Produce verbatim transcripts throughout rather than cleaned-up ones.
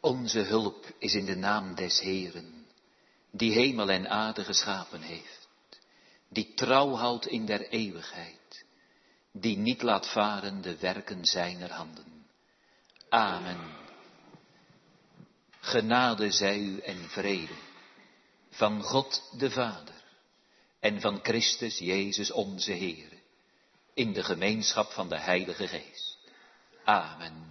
Onze hulp is in de naam des Heeren, die hemel en aarde geschapen heeft, die trouw houdt in der eeuwigheid, die niet laat varen de werken zijner handen. Amen. Genade zij u en vrede van God de Vader en van Christus Jezus onze Heer, in de gemeenschap van de Heilige Geest. Amen.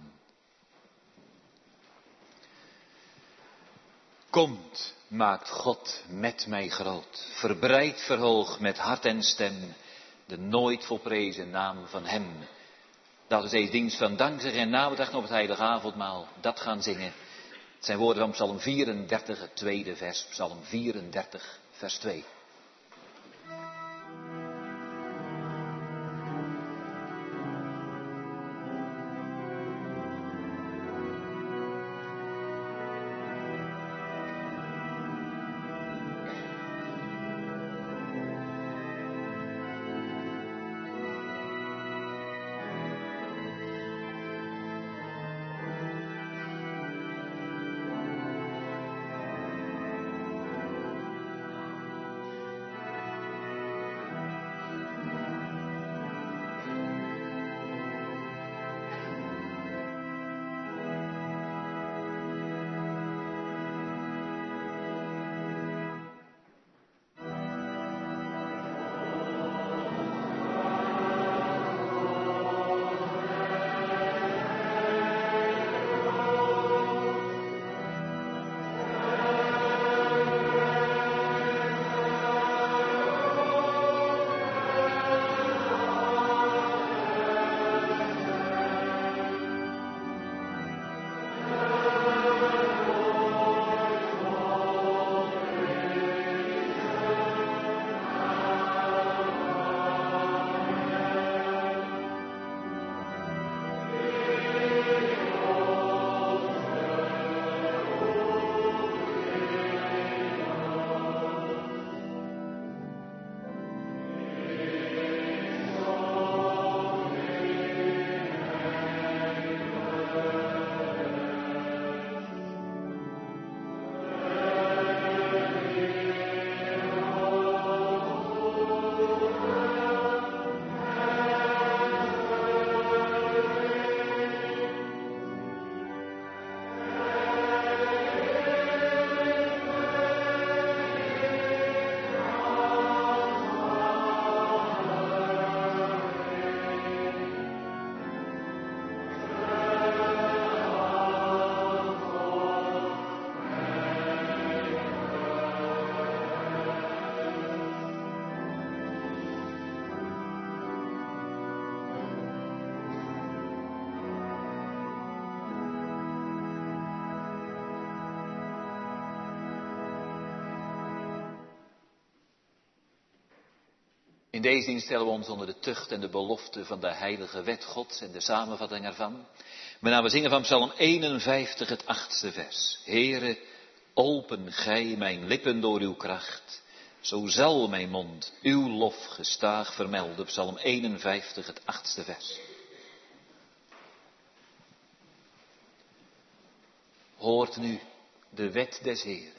Komt, maakt God met mij groot, verbreid, verhoog met hart en stem de nooit volprezen naam van hem. Dat is deze dienst van dankzeggen en nabedachten op het heilige avondmaal, dat gaan zingen. Het zijn woorden van Psalm vierendertig, het tweede vers, Psalm vierendertig, vers twee. In deze dienst stellen we ons onder de tucht en de belofte van de heilige wet Gods en de samenvatting ervan. Waarna we zingen van Psalm eenenvijftig, het achtste vers. Heere, open gij mijn lippen door uw kracht, zo zal mijn mond uw lof gestaag vermelden. Psalm eenenvijftig, het achtste vers. Hoort nu de wet des Heeren.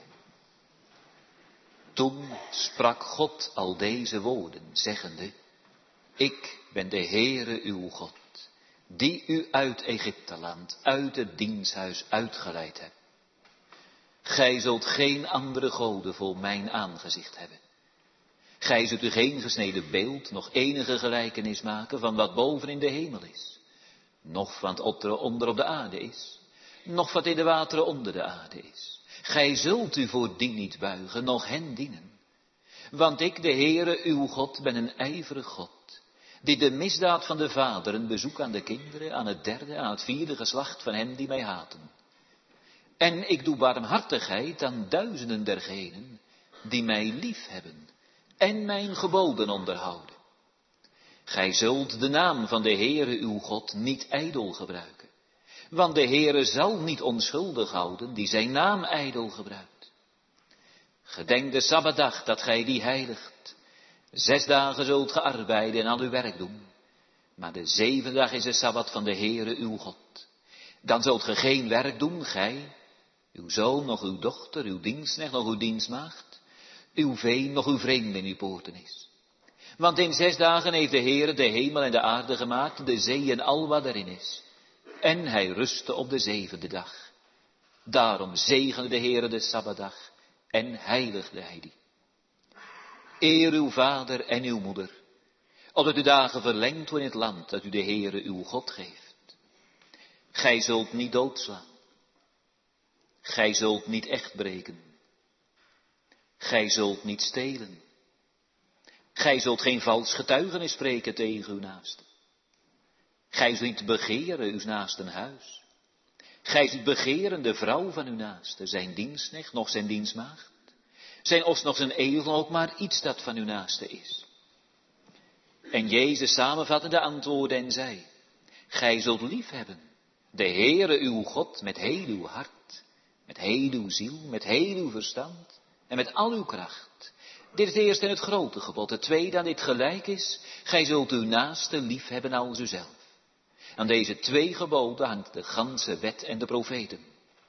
Toen sprak God al deze woorden, zeggende, ik ben de Heere uw God, die u uit Egypteland, uit het diensthuis uitgeleid heb. Gij zult geen andere goden voor mijn aangezicht hebben. Gij zult u geen gesneden beeld, nog enige gelijkenis maken van wat boven in de hemel is, noch van wat onder op de aarde is, noch wat in de wateren onder de aarde is. Gij zult u voor die niet buigen, noch hen dienen. Want ik, de Heere, uw God, ben een ijverig God, die de misdaad van de vaderen bezoek aan de kinderen, aan het derde, aan het vierde geslacht van hen die mij haten. En ik doe barmhartigheid aan duizenden dergenen, die mij lief hebben en mijn geboden onderhouden. Gij zult de naam van de Heere, uw God, niet ijdel gebruiken. Want de Heere zal niet onschuldig houden die zijn naam ijdel gebruikt. Gedenk de Sabbatdag dat gij die heiligt. Zes dagen zult ge arbeiden en al uw werk doen. Maar de zevende dag is de Sabbat van de Heere uw God. Dan zult ge geen werk doen, gij, Uw zoon, nog uw dochter, uw dienstknecht, nog uw dienstmaagd. Uw veen, nog uw vreemde in uw poorten is. Want in zes dagen heeft de Heere de hemel en de aarde gemaakt, de zee en al wat erin is. En hij rustte op de zevende dag. Daarom zegende de Heere de Sabbatdag en heiligde hij die. Eer uw vader en uw moeder, opdat uw dagen verlengd worden in het land dat u de Heere uw God geeft. Gij zult niet doodslaan. Gij zult niet echt breken. Gij zult niet stelen. Gij zult geen vals getuigenis spreken tegen uw naaste. Gij zult niet begeren uw naasten huis. Gij zult begeren de vrouw van uw naaste, zijn dienstknecht, nog zijn dienstmaagd. Zijn os nog zijn egel, ook maar iets dat van uw naaste is. En Jezus samenvatte de antwoorden en zei, gij zult lief hebben de Heere uw God met heel uw hart, met heel uw ziel, met heel uw verstand en met al uw kracht. Dit is het eerste en het grote gebod. Het tweede aan dit gelijk is, gij zult uw naaste lief hebben als uzelf. Aan deze twee geboden hangt de ganse wet en de profeten.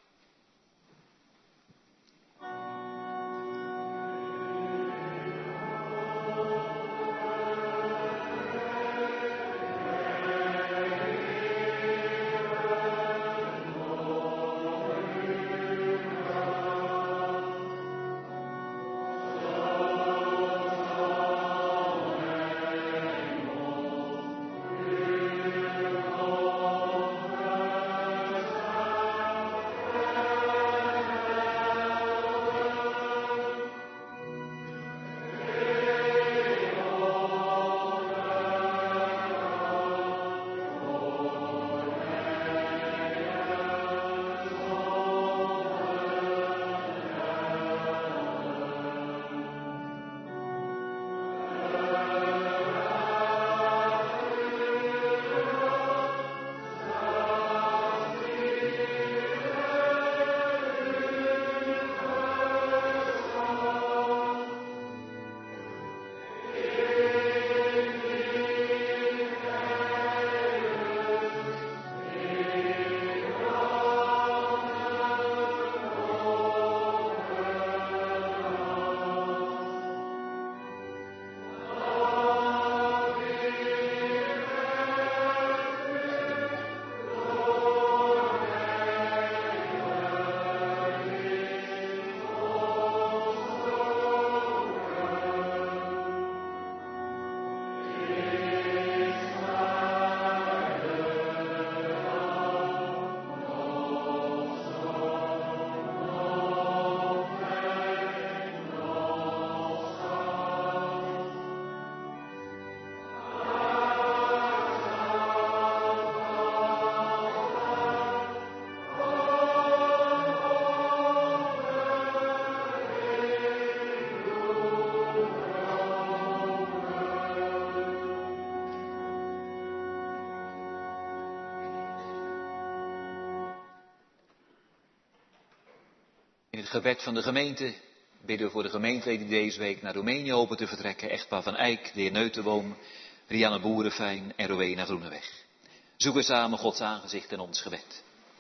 In het gebed van de gemeente bidden we voor de gemeenteleden die deze week naar Roemenië hopen te vertrekken. Echtpaar Van Eyck, de heer Neutenboom, Rianne Boerenfijn en Rowena Groeneweg. Zoeken samen Gods aangezicht in ons gebed.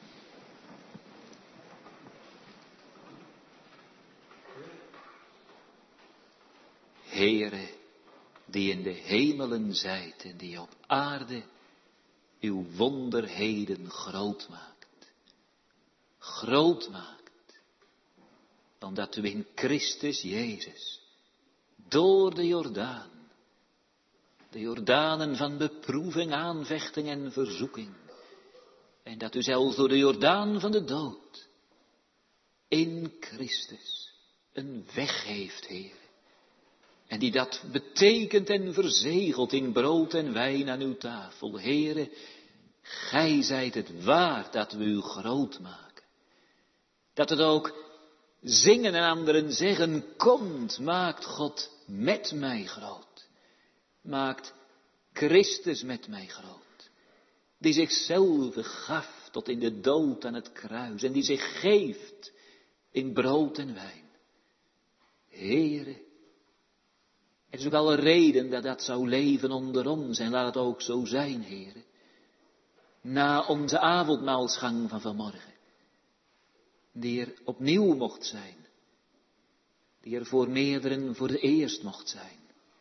Heere, die in de hemelen zijt en die op aarde uw wonderheden groot maakt. Groot maakt. Omdat u in Christus Jezus, door de Jordaan, de Jordanen van beproeving, aanvechting en verzoeking, en dat u zelfs door de Jordaan van de dood, in Christus, een weg heeft, Heer. En die dat betekent en verzegelt in brood en wijn aan uw tafel. Heere, gij zijt het waard dat we u groot maken. Dat het ook zingen en anderen zeggen, komt, maakt God met mij groot. Maakt Christus met mij groot. Die zichzelf gaf tot in de dood aan het kruis. En die zich geeft in brood en wijn. Heere, er is ook alle reden dat dat zou leven onder ons. En laat het ook zo zijn, Heere. Na onze avondmaalsgang van vanmorgen. die er opnieuw mocht zijn, die er voor meerderen voor de eerst mocht zijn.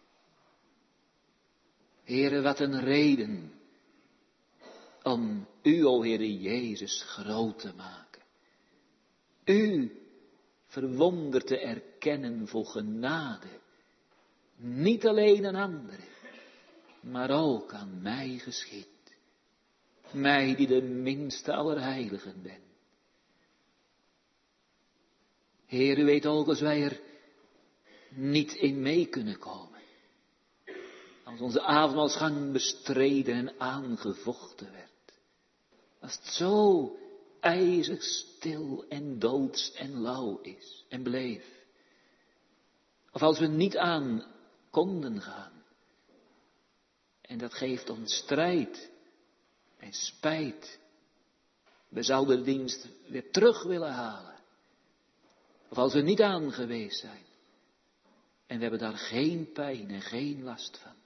Heere, wat een reden om u, o Heere Jezus, groot te maken. U verwonderd te erkennen voor genade. Niet alleen aan anderen, maar ook aan mij geschied. Mij die de minste aller heiligen ben. Heer, u weet ook als wij er niet in mee kunnen komen. Als onze avondmaalsgang bestreden en aangevochten werd. Als het zo ijzig stil en doods en lauw is en bleef. Of als we niet aan konden gaan. En dat geeft ons strijd en spijt. We zouden de dienst weer terug willen halen. Of als we niet aan geweest zijn. En we hebben daar geen pijn en geen last van.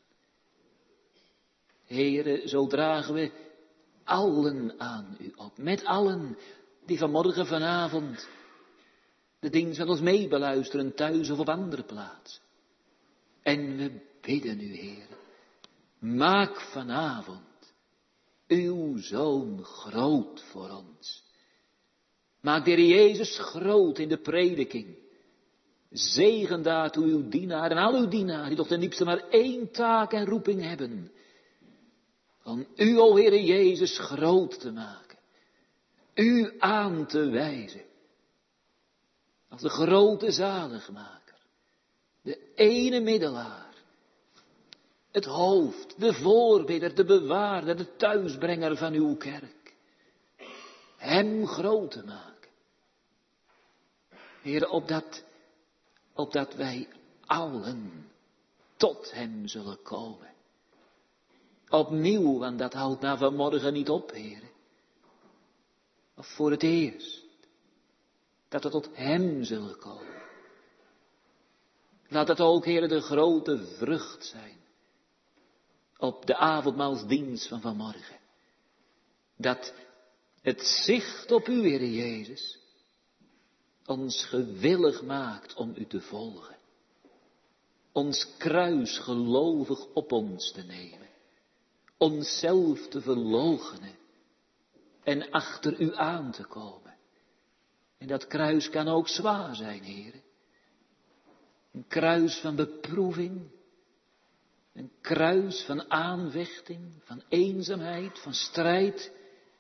Heere, zo dragen we allen aan u op. Met allen die vanmorgen vanavond de dienst met ons meebeluisteren thuis of op andere plaatsen. En we bidden u, Heere, maak vanavond uw Zoon groot voor ons. Maak de Heer Jezus groot in de prediking. Zegen daartoe uw dienaar en al uw dienaren die toch ten diepste maar één taak en roeping hebben. Om u, o Heere Jezus, groot te maken. U aan te wijzen. Als de grote zaligmaker. De ene middelaar. Het hoofd, de voorbidder, de bewaarder, de thuisbrenger van uw kerk. Hem groot te maken. Heere, opdat, opdat wij allen tot hem zullen komen. Opnieuw, want dat houdt na vanmorgen niet op, Heere. Of voor het eerst. Dat we tot hem zullen komen. Laat het ook, Heere, de grote vrucht zijn. Op de avondmaalsdienst van vanmorgen. Dat het zicht op u, Heere Jezus, ons gewillig maakt om u te volgen. Ons kruis gelovig op ons te nemen. Onszelf te verloochenen. En achter u aan te komen. En dat kruis kan ook zwaar zijn, Heere. Een kruis van beproeving. Een kruis van aanvechting, van eenzaamheid, van strijd.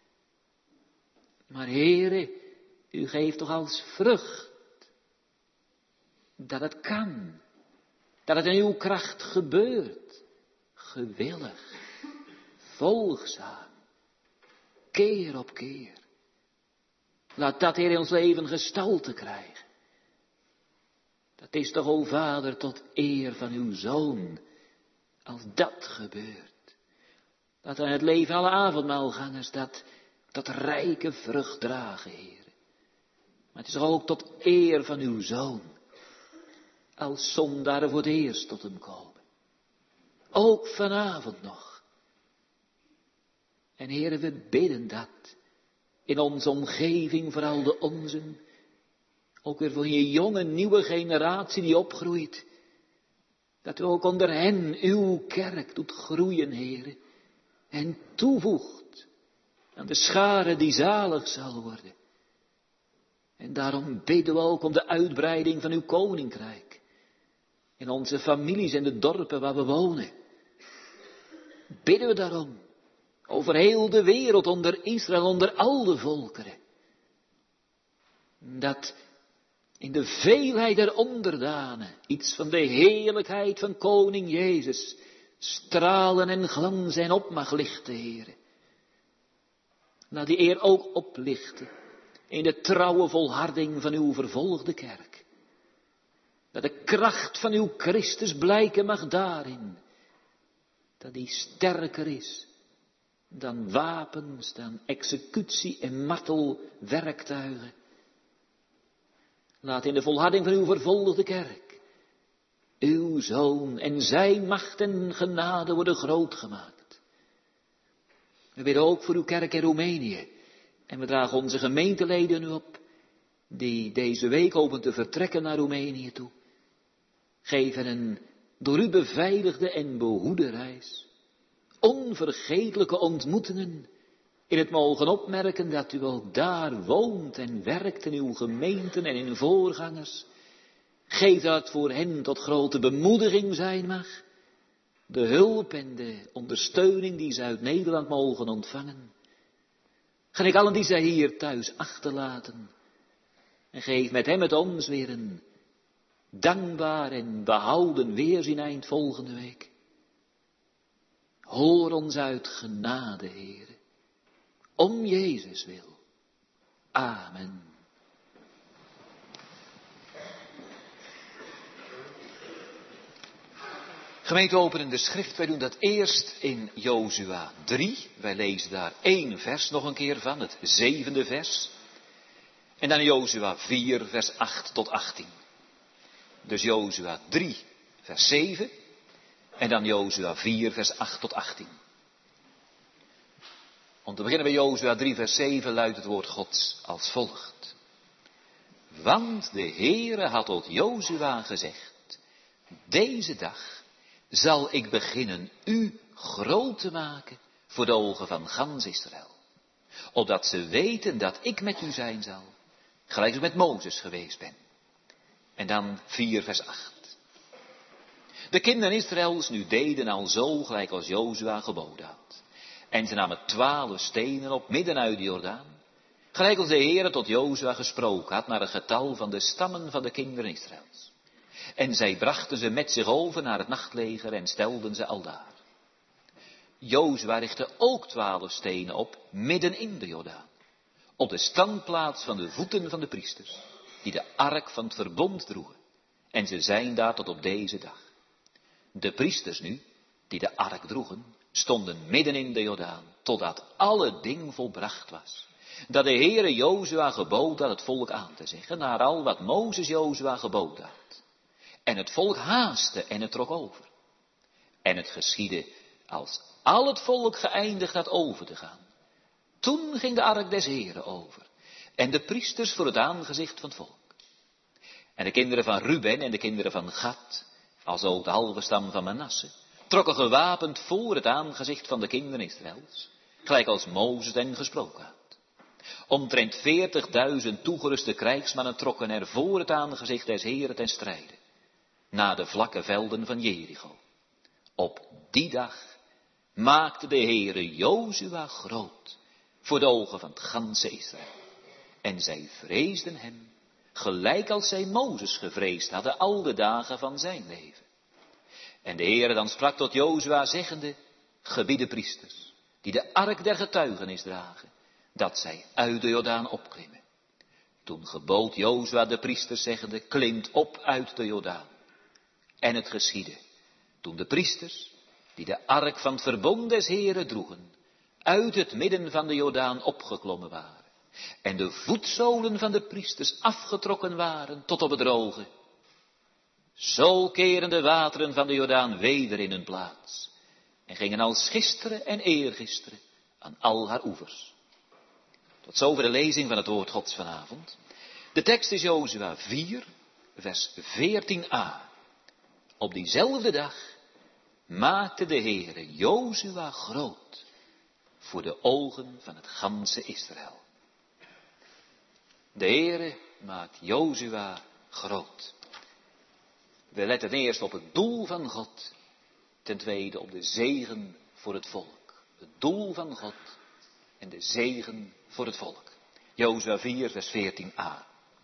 Maar Heere, u geeft toch als vrucht dat het kan. Dat het in uw kracht gebeurt. Gewillig, volgzaam, keer op keer. Laat dat, Heer, in ons leven gestalte krijgen. Dat is toch, o Vader, tot eer van uw Zoon. Als dat gebeurt. Dat aan het leven alle avondmaalgangers dat, dat rijke vrucht dragen, Heer. Maar het is toch ook tot eer van uw Zoon. Als zondaren voor het eerst tot hem komen. Ook vanavond nog. En Heer, we bidden dat. In onze omgeving, vooral de onzen. Ook weer voor je jonge, nieuwe generatie die opgroeit. Dat u ook onder hen uw kerk doet groeien, Heere. En toevoegt aan de schare die zalig zal worden. En daarom bidden we ook om de uitbreiding van uw koninkrijk. In onze families en de dorpen waar we wonen. Bidden we daarom. Over heel de wereld, onder Israël, onder al de volkeren. Dat in de veelheid der onderdanen iets van de heerlijkheid van koning Jezus stralen en glanzen en op mag lichten, Heere. Laat die eer ook oplichten in de trouwe volharding van uw vervolgde kerk. Dat de kracht van uw Christus blijken mag daarin. Dat die sterker is dan wapens, dan executie en martelwerktuigen. Laat in de volharding van uw vervolgde kerk uw Zoon en zijn macht en genade worden groot gemaakt. We bidden ook voor uw kerk in Roemenië. En we dragen onze gemeenteleden u op. die deze week hopen te vertrekken naar Roemenië toe. Geef hen een door u beveiligde en behoede reis. Onvergetelijke ontmoetingen in het mogen opmerken dat u ook daar woont en werkt in uw gemeenten en in voorgangers. Geef dat voor hen tot grote bemoediging zijn mag. De hulp en de ondersteuning die ze uit Nederland mogen ontvangen. Ga ik allen die zij hier thuis achterlaten. En geef met hem het ons weer een dankbaar en behouden weerzien eind volgende week. Hoor ons uit genade, Heere. Om Jezus wil. Amen. Gemeente, openen de schrift. Wij doen dat eerst in Jozua drie. Wij lezen daar één vers nog een keer van, het zevende vers. En dan Jozua vier, vers acht tot achttien. Dus Jozua drie, vers zeven. En dan Jozua vier, vers acht tot achttien. Om te beginnen bij Jozua drie, vers zeven luidt het woord Gods als volgt. Want de Heere had tot Jozua gezegd, deze dag zal ik beginnen u groot te maken voor de ogen van gans Israël. Opdat ze weten dat ik met u zijn zal, gelijk ik met Mozes geweest ben. En dan vier vers acht. De kinderen Israëls nu deden al zo gelijk als Jozua geboden had. En ze namen twaalf stenen op midden uit de Jordaan, gelijk als de Heere tot Jozua gesproken had naar het getal van de stammen van de kinderen Israëls. En zij brachten ze met zich over naar het nachtleger en stelden ze aldaar. Jozua richtte ook twaalf stenen op midden in de Jordaan, op de standplaats van de voeten van de priesters, die de ark van het verbond droegen. En ze zijn daar tot op deze dag. De priesters nu, die de ark droegen, stonden midden in de Jordaan, totdat alle ding volbracht was. Dat de Heere Jozua gebood had het volk aan te zeggen, naar al wat Mozes Jozua geboden had. En het volk haastte en het trok over. En het geschiedde als al het volk geëindigd had over te gaan. Toen ging de ark des Heeren over. En de priesters voor het aangezicht van het volk. En de kinderen van Ruben en de kinderen van Gad, als ook de halve stam van Manasse, trokken gewapend voor het aangezicht van de kinderen Israëls, gelijk als Mozes hen gesproken had. Omtrent veertigduizend toegeruste krijgsmannen trokken er voor het aangezicht des Heeren ten strijde, na de vlakke velden van Jericho. Op die dag maakte de Heere Jozua groot voor de ogen van het ganse Israël. En zij vreesden hem, gelijk als zij Mozes gevreesd hadden al de dagen van zijn leven. En de Heere dan sprak tot Jozua zeggende, gebied de priesters, die de ark der getuigenis dragen, dat zij uit de Jordaan opklimmen. Toen gebood Jozua de priesters zeggende, klimt op uit de Jordaan. En het geschiedde, toen de priesters, die de ark van het verbond des Heeren droegen, uit het midden van de Jordaan opgeklommen waren, en de voetzolen van de priesters afgetrokken waren tot op het droge, zo keren de wateren van de Jordaan weder in hun plaats, en gingen als gisteren en eergisteren aan al haar oevers. Tot zover de lezing van het woord Gods vanavond. De tekst is Jozua vier, vers veertien a. Op diezelfde dag maakte de Heere Jozua groot voor de ogen van het ganse Israël. De Heere maakt Jozua groot. We letten eerst op het doel van God, ten tweede op de zegen voor het volk. Het doel van God en de zegen voor het volk. Jozua vier, vers veertien a.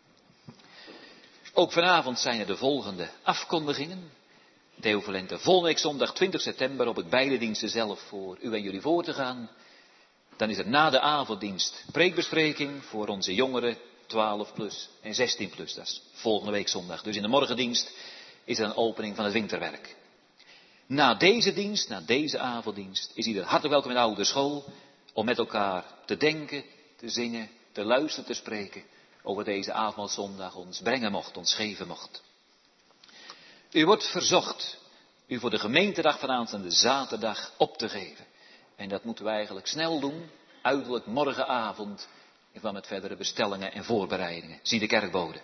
Ook vanavond zijn er de volgende afkondigingen. Deo Volente, volgende week zondag twintig september op het beide diensten zelf voor u en jullie voor te gaan. Dan is er na de avonddienst preekbespreking voor onze jongeren twaalf plus en zestien plus. Dat is volgende week zondag. Dus in de morgendienst is er een opening van het winterwerk. Na deze dienst, na deze avonddienst, is ieder hartelijk welkom in de oude school om met elkaar te denken, te zingen, te luisteren, te spreken over deze avondmaalszondag ons brengen mocht, ons geven mocht. U wordt verzocht u voor de gemeentedag van aanstaande zaterdag op te geven. En dat moeten we eigenlijk snel doen, uiterlijk morgenavond in verband met verdere bestellingen en voorbereidingen. Zie de kerkbode.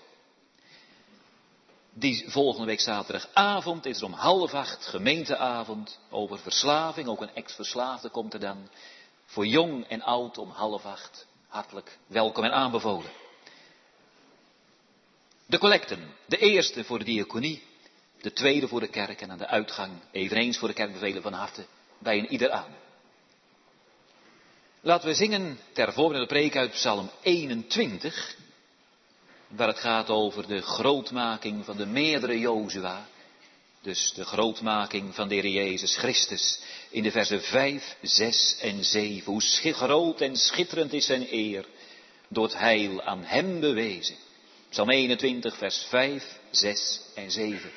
Die volgende week zaterdagavond is er om half acht gemeenteavond over verslaving. Ook een ex-verslaafde komt er dan. Voor jong en oud om half acht. Hartelijk welkom en aanbevolen. De collecten. De eerste voor de diaconie. De tweede voor de kerk. En aan de uitgang eveneens voor de kerk bevelen van harte bij een ieder aan. Laten we zingen ter voorbereiding de preek uit Psalm eenentwintig. Waar het gaat over de grootmaking van de meerdere Jozua. Dus de grootmaking van de Heer Jezus Christus. In de versen vijf, zes en zeven. Hoe groot en schitterend is zijn eer. Door het heil aan hem bewezen. Psalm eenentwintig, vers vijf, zes en zeven.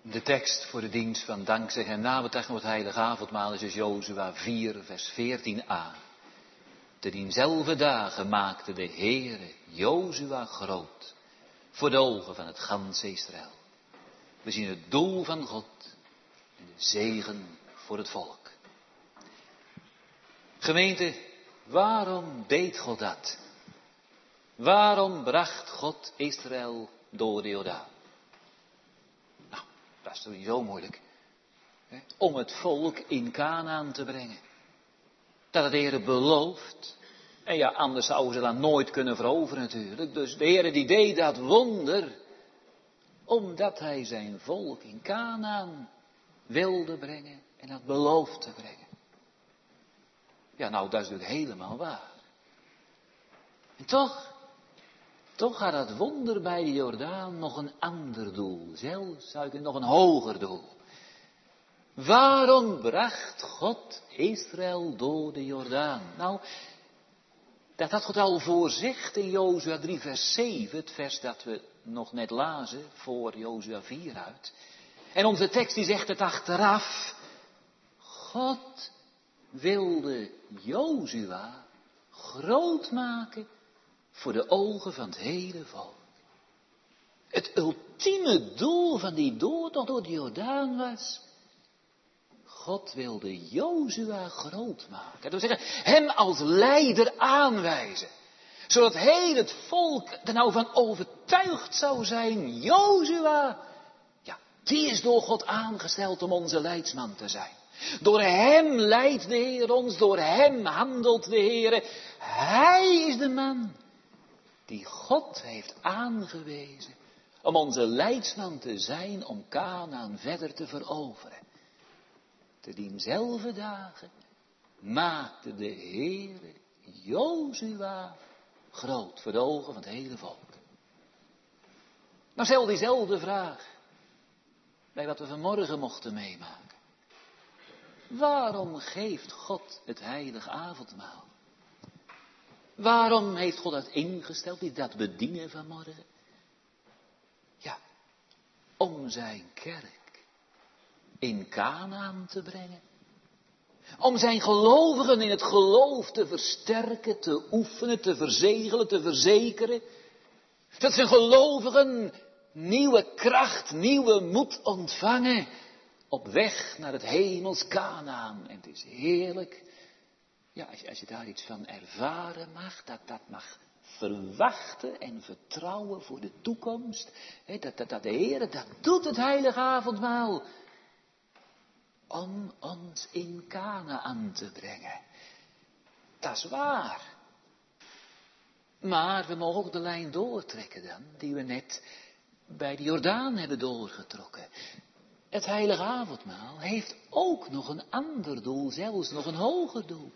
De tekst voor de dienst van dankzeg en nabetrachting op het heilige avondmaal is dus Jozua vier, vers veertien a. Te dienzelfde dagen maakte de Heere Jozua groot voor de ogen van het ganse Israël. We zien het doel van God en de zegen voor het volk. Gemeente, waarom deed God dat? Waarom bracht God Israël door de Jordaan? Nou, dat is toch niet zo moeilijk. Hè? Om het volk in Kanaan te brengen. Dat het de Heer belooft. En ja, anders zouden ze dat nooit kunnen veroveren natuurlijk. Dus de Heer die deed dat wonder. Omdat hij zijn volk in Kanaan wilde brengen. En had beloofd te brengen. Ja, nou, dat is natuurlijk helemaal waar. En toch, toch had dat wonder bij de Jordaan nog een ander doel. Zelfs zou ik nog een hoger doel. Waarom bracht God Israël door de Jordaan? Nou, dat had God al voorzegd in Jozua drie vers zeven, het vers dat we nog net lazen voor Jozua vier uit. En onze tekst die zegt het achteraf. God wilde Jozua groot maken voor de ogen van het hele volk. Het ultieme doel van die doortocht door de Jordaan was, God wilde Jozua groot maken. Dat wil zeggen, hem als leider aanwijzen. Zodat heel het volk er nou van overtuigd zou zijn, Jozua, ja, die is door God aangesteld om onze leidsman te zijn. Door hem leidt de Heer ons, door hem handelt de Heer. Hij is de man die God heeft aangewezen om onze leidsman te zijn, om Kanaan verder te veroveren. Te dienzelfde dagen maakte de Heer Jozua groot voor de ogen van het hele volk. Maar stel diezelfde vraag bij wat we vanmorgen mochten meemaken. Waarom geeft God het heilige avondmaal? Waarom heeft God dat ingesteld, die dat bedienen vanmorgen? Ja, om zijn kerk in Kanaan te brengen. Om zijn gelovigen in het geloof te versterken, te oefenen, te verzegelen, te verzekeren. Dat zijn gelovigen nieuwe kracht, nieuwe moed ontvangen. Op weg naar het hemels Kanaan. En het is heerlijk. Ja, als je, als je daar iets van ervaren mag, dat dat mag verwachten en vertrouwen voor de toekomst. He, dat, dat, dat de Heer, dat doet het heilige avondmaal. Om ons in Kanaan te brengen. Dat is waar. Maar we mogen ook de lijn doortrekken dan, die we net bij de Jordaan hebben doorgetrokken. Het heilige avondmaal heeft ook nog een ander doel, zelfs nog een hoger doel.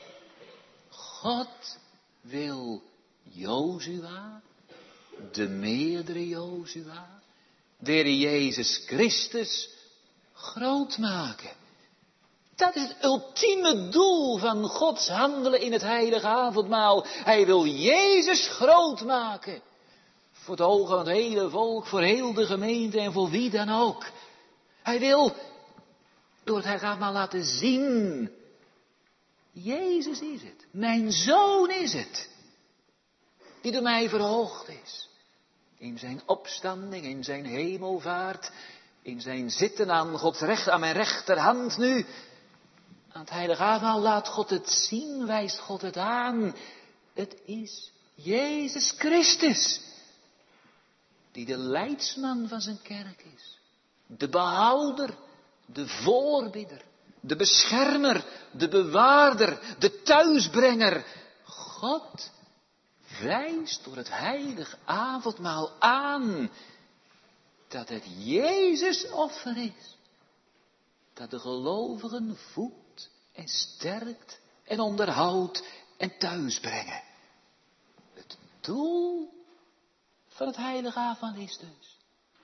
God wil Jozua, de meerdere Jozua, de Heer Jezus Christus, groot maken. Dat is het ultieme doel van Gods handelen in het heilige avondmaal. Hij wil Jezus groot maken. Voor het ogen van het hele volk, voor heel de gemeente en voor wie dan ook. Hij wil door het heilige avondmaal laten zien. Jezus is het. Mijn zoon is het. Die door mij verhoogd is. In zijn opstanding, in zijn hemelvaart. In zijn zitten aan Gods recht, aan mijn rechterhand nu. Aan het heilige avondmaal laat God het zien, wijst God het aan. Het is Jezus Christus. Die de leidsman van zijn kerk is. De behouder, de voorbidder, de beschermer, de bewaarder, de thuisbrenger. God wijst door het heilige avondmaal aan dat het Jezus offer is. Dat de gelovigen voedt en sterkt en onderhoudt en thuisbrengen. Het doel van het heilige avondmaal is dus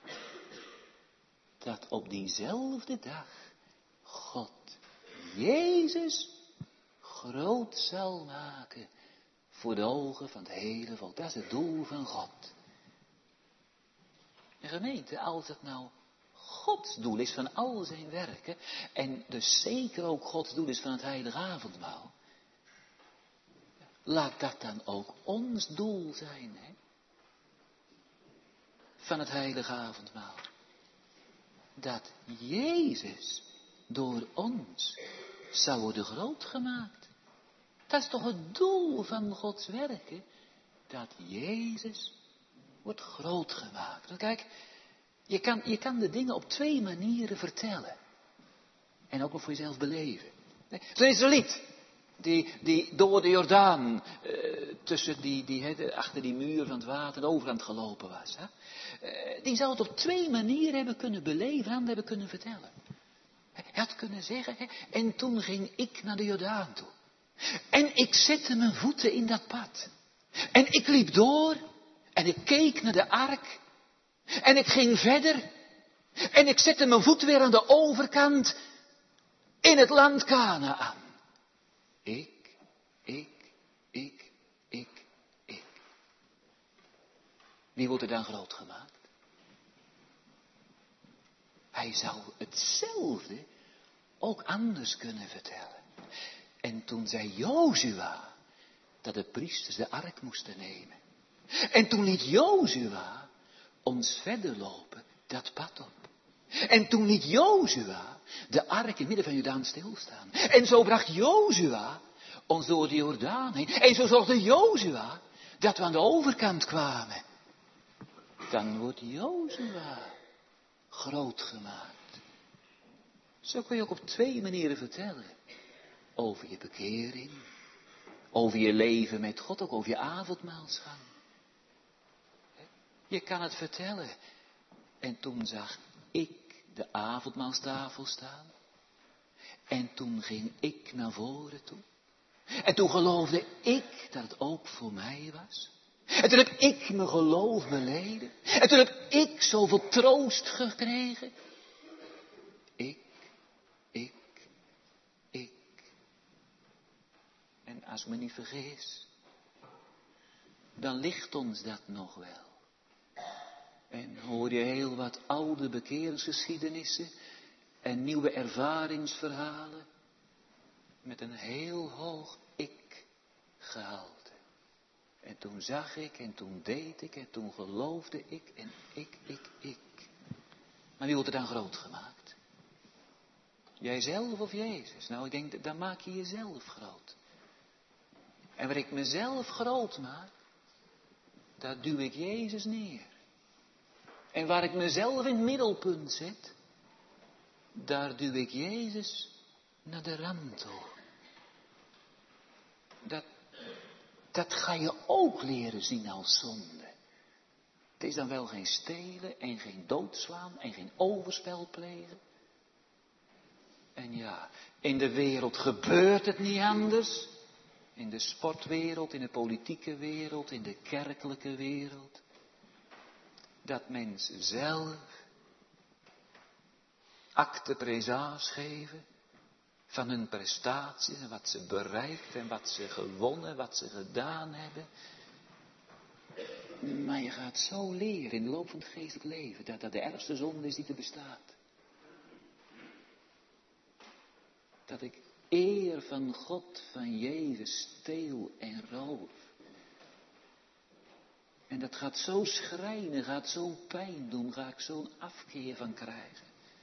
dat op diezelfde dag God Jezus groot zal maken voor de ogen van het hele volk. Dat is het doel van God. En gemeente, als het nou Gods doel is van al zijn werken. En dus zeker ook Gods doel is van het heilige avondmaal. Laat dat dan ook ons doel zijn, hè? Van het heilige avondmaal. Dat Jezus door ons zou worden groot gemaakt. Dat is toch het doel van Gods werken? Dat Jezus wordt groot gemaakt. Want kijk, je kan, je kan de dingen op twee manieren vertellen. En ook nog voor jezelf beleven. Zo'n Israëliet, die, die door de Jordaan, uh, tussen die, die, he, achter die muur van het water, de overkant gelopen was. Hè? Uh, die zou het op twee manieren hebben kunnen beleven en hebben kunnen vertellen. Hij had kunnen zeggen, hè, en toen ging ik naar de Jordaan toe. En ik zette mijn voeten in dat pad. En ik liep door. En ik keek naar de ark. En ik ging verder. En ik zette mijn voet weer aan de overkant. In het land Kanaan. Ik, ik, ik, ik, ik. Wie wordt er dan groot gemaakt? Hij zou hetzelfde ook anders kunnen vertellen. En toen zei Jozua dat de priesters de ark moesten nemen. En toen liet Jozua ons verder lopen dat pad op. En toen liet Jozua de ark in het midden van Jordaan stilstaan. En zo bracht Jozua ons door de Jordaan heen. En zo zorgde Jozua dat we aan de overkant kwamen. Dan wordt Jozua groot gemaakt. Zo kun je ook op twee manieren vertellen. Over je bekering. Over je leven met God. Ook over je avondmaalsgang. Je kan het vertellen. En toen zag ik de avondmaalstafel staan. En toen ging ik naar voren toe. En toen geloofde ik dat het ook voor mij was. En toen heb ik mijn geloof beleden. En toen heb ik zoveel troost gekregen. Ik, ik, ik. En als ik me niet vergis, dan ligt ons dat nog wel. En hoor je heel wat oude bekeringsgeschiedenissen en nieuwe ervaringsverhalen met een heel hoog ik-gehalte. En toen zag ik en toen deed ik en toen geloofde ik en ik, ik, ik. Maar wie wordt er dan groot gemaakt? Jijzelf of Jezus? Nou, ik denk, dan maak je jezelf groot. En waar ik mezelf groot maak, daar duw ik Jezus neer. En waar ik mezelf in het middelpunt zet, daar duw ik Jezus naar de rand toe. Dat, dat ga je ook leren zien als zonde. Het is dan wel geen stelen en geen doodslaan en geen overspel plegen. En ja, in de wereld gebeurt het niet anders. In de sportwereld, in de politieke wereld, in de kerkelijke wereld. Dat mensen zelf acte présage geven van hun prestaties en wat ze bereikt en wat ze gewonnen, wat ze gedaan hebben. Maar je gaat zo leren in de loop van het geestelijk leven dat dat de ergste zonde is die er bestaat. Dat ik eer van God, van Jezus steel en roof. En dat gaat zo schrijnen, gaat zo pijn doen, ga ik zo'n afkeer van krijgen.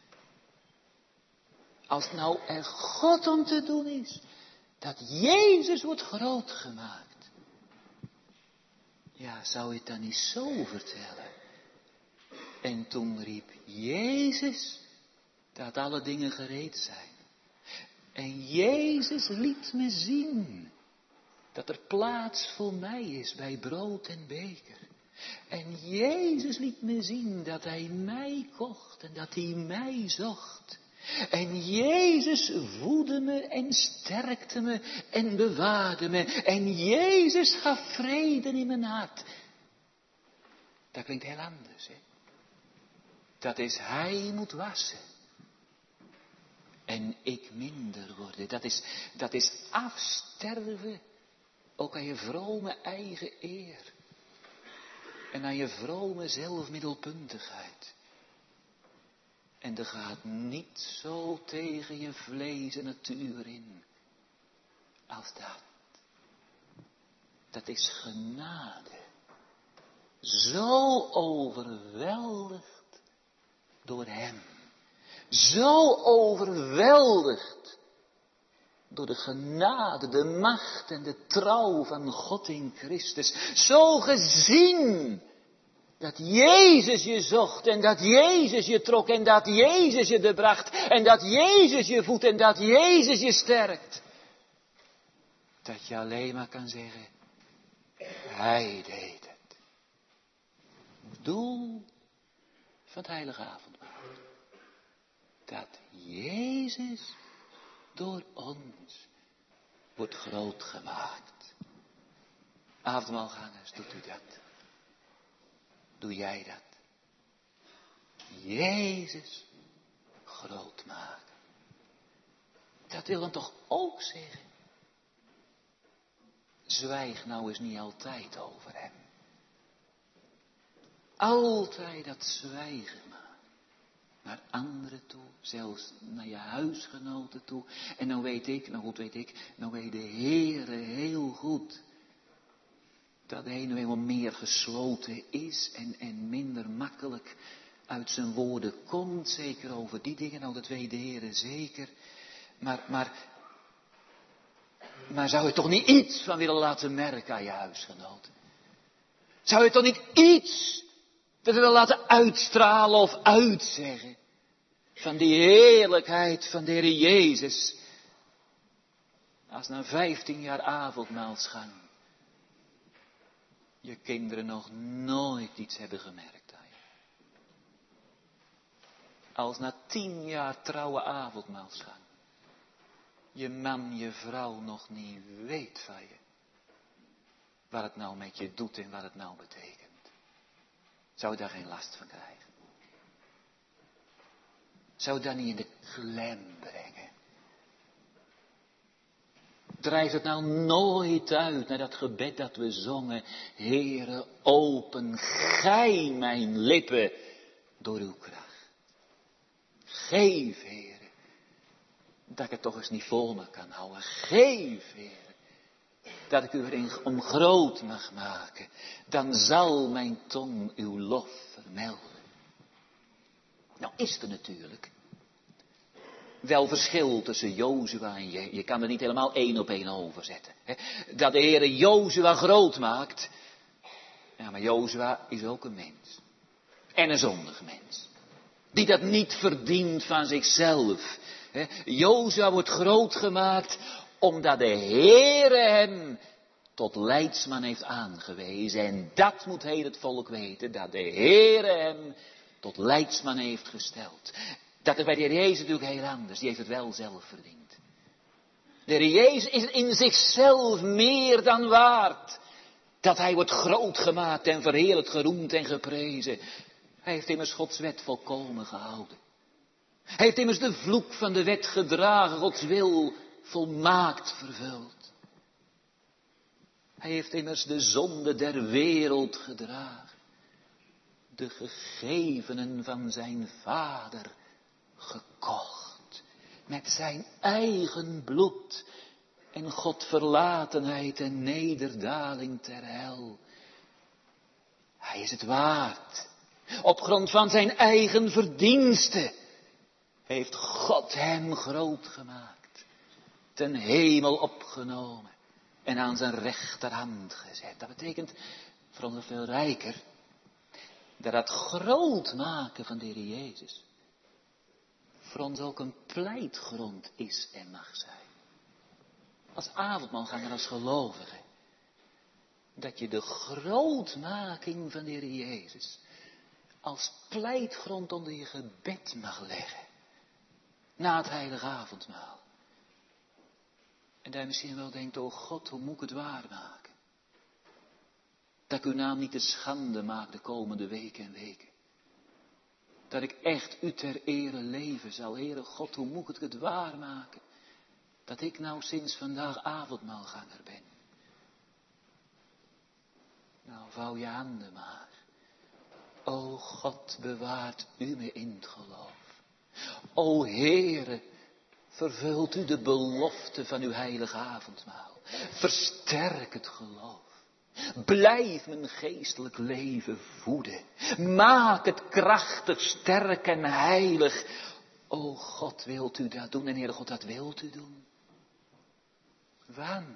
Als het nou er God om te doen is, dat Jezus wordt groot gemaakt. Ja, zou je het dan niet zo vertellen? En toen riep Jezus dat alle dingen gereed zijn. En Jezus liet me zien dat er plaats voor mij is bij brood en beker. En Jezus liet me zien dat hij mij kocht en dat hij mij zocht. En Jezus voedde me en sterkte me en bewaarde me. En Jezus gaf vrede in mijn hart. Dat klinkt heel anders, hè? Dat is hij moet wassen. En ik minder worden. Dat is, dat is afsterven. Ook aan je vrome eigen eer. En aan je vrome zelfmiddelpuntigheid. En er gaat niet zo tegen je vlees en natuur in als dat. Dat is genade. Zo overweldigd door hem. Zo overweldigd door de genade, de macht en de trouw van God in Christus. Zo gezien dat Jezus je zocht en dat Jezus je trok en dat Jezus je er bracht en dat Jezus je voedt en dat Jezus je sterkt. Dat je alleen maar kan zeggen, hij deed het. Doel van het heilige avondmaal. Dat Jezus door ons wordt groot gemaakt. Avondmaalgangers, doet u dat? Doe jij dat? Jezus groot maken. Dat wil dan toch ook zeggen. Zwijg nou eens niet altijd over hem. Altijd dat zwijgen maar. Naar anderen toe, zelfs naar je huisgenoten toe. En nou weet ik, nou goed weet ik, nou weet de Heere heel goed. Dat de ene helemaal meer gesloten is en, en minder makkelijk uit zijn woorden komt. Zeker over die dingen, nou dat weet de Heere zeker. Maar, maar, maar zou je toch niet iets van willen laten merken aan je huisgenoten? Zou je toch niet iets dat we willen laten uitstralen of uitzeggen van die heerlijkheid van de Heer Jezus. Als na vijftien jaar avondmaalsgang je kinderen nog nooit iets hebben gemerkt aan je. Als na tien jaar trouwe avondmaalsgang je man, je vrouw nog niet weet van je. Wat het nou met je doet en wat het nou betekent. Zou je daar geen last van krijgen? Zou je dat niet in de klem brengen? Drijft het nou nooit uit naar dat gebed dat we zongen. Heere, open gij mijn lippen door uw kracht. Geef, Heere, dat ik het toch eens niet voor me kan houden. Geef, Heere, dat ik u erin om groot mag maken. Dan zal mijn tong uw lof vermelden. Nou is er natuurlijk wel verschil tussen Jozua en je. Je kan er niet helemaal één op één over zetten. Hè? Dat de Heere Jozua groot maakt. Ja, maar Jozua is ook een mens. En een zondig mens. Die dat niet verdient van zichzelf. Hè? Jozua wordt groot gemaakt omdat de Heere hem tot leidsman heeft aangewezen. En dat moet heel het volk weten. Dat de Heere hem tot leidsman heeft gesteld. Dat is bij de Heer Jezus natuurlijk heel anders. Die heeft het wel zelf verdiend. De Heer Jezus is in zichzelf meer dan waard. Dat hij wordt groot gemaakt en verheerlijkt, geroemd en geprezen. Hij heeft immers Gods wet volkomen gehouden. Hij heeft immers de vloek van de wet gedragen. Gods wil volmaakt vervuld. Hij heeft immers de zonde der wereld gedragen. De gegevenen van zijn vader gekocht. Met zijn eigen bloed. En Godverlatenheid en nederdaling ter hel. Hij is het waard. Op grond van zijn eigen verdiensten heeft God hem groot gemaakt. Ten hemel opgenomen. En aan zijn rechterhand gezet. Dat betekent, voor ons veel rijker, dat het groot maken van de Heer Jezus voor ons ook een pleitgrond is en mag zijn. Als avondmaalganger, als gelovige. Dat je de grootmaking van de Heer Jezus als pleitgrond onder je gebed mag leggen. Na het heilige avondmaal. En dat je misschien wel denkt, oh God, hoe moet ik het waarmaken? Dat ik uw naam niet te schande maak de komende weken en weken. Dat ik echt u ter ere leven zal. Heere God, hoe moet ik het waarmaken? Dat ik nou sinds vandaag avondmaalganger ben. Nou, vouw je handen maar. O God, bewaart u me in het geloof. O Heere, vervult u de belofte van uw heilige avondmaal. Versterk het geloof. Blijf mijn geestelijk leven voeden. Maak het krachtig, sterk en heilig. O God, wilt u dat doen? En Heere God, dat wilt u doen. Want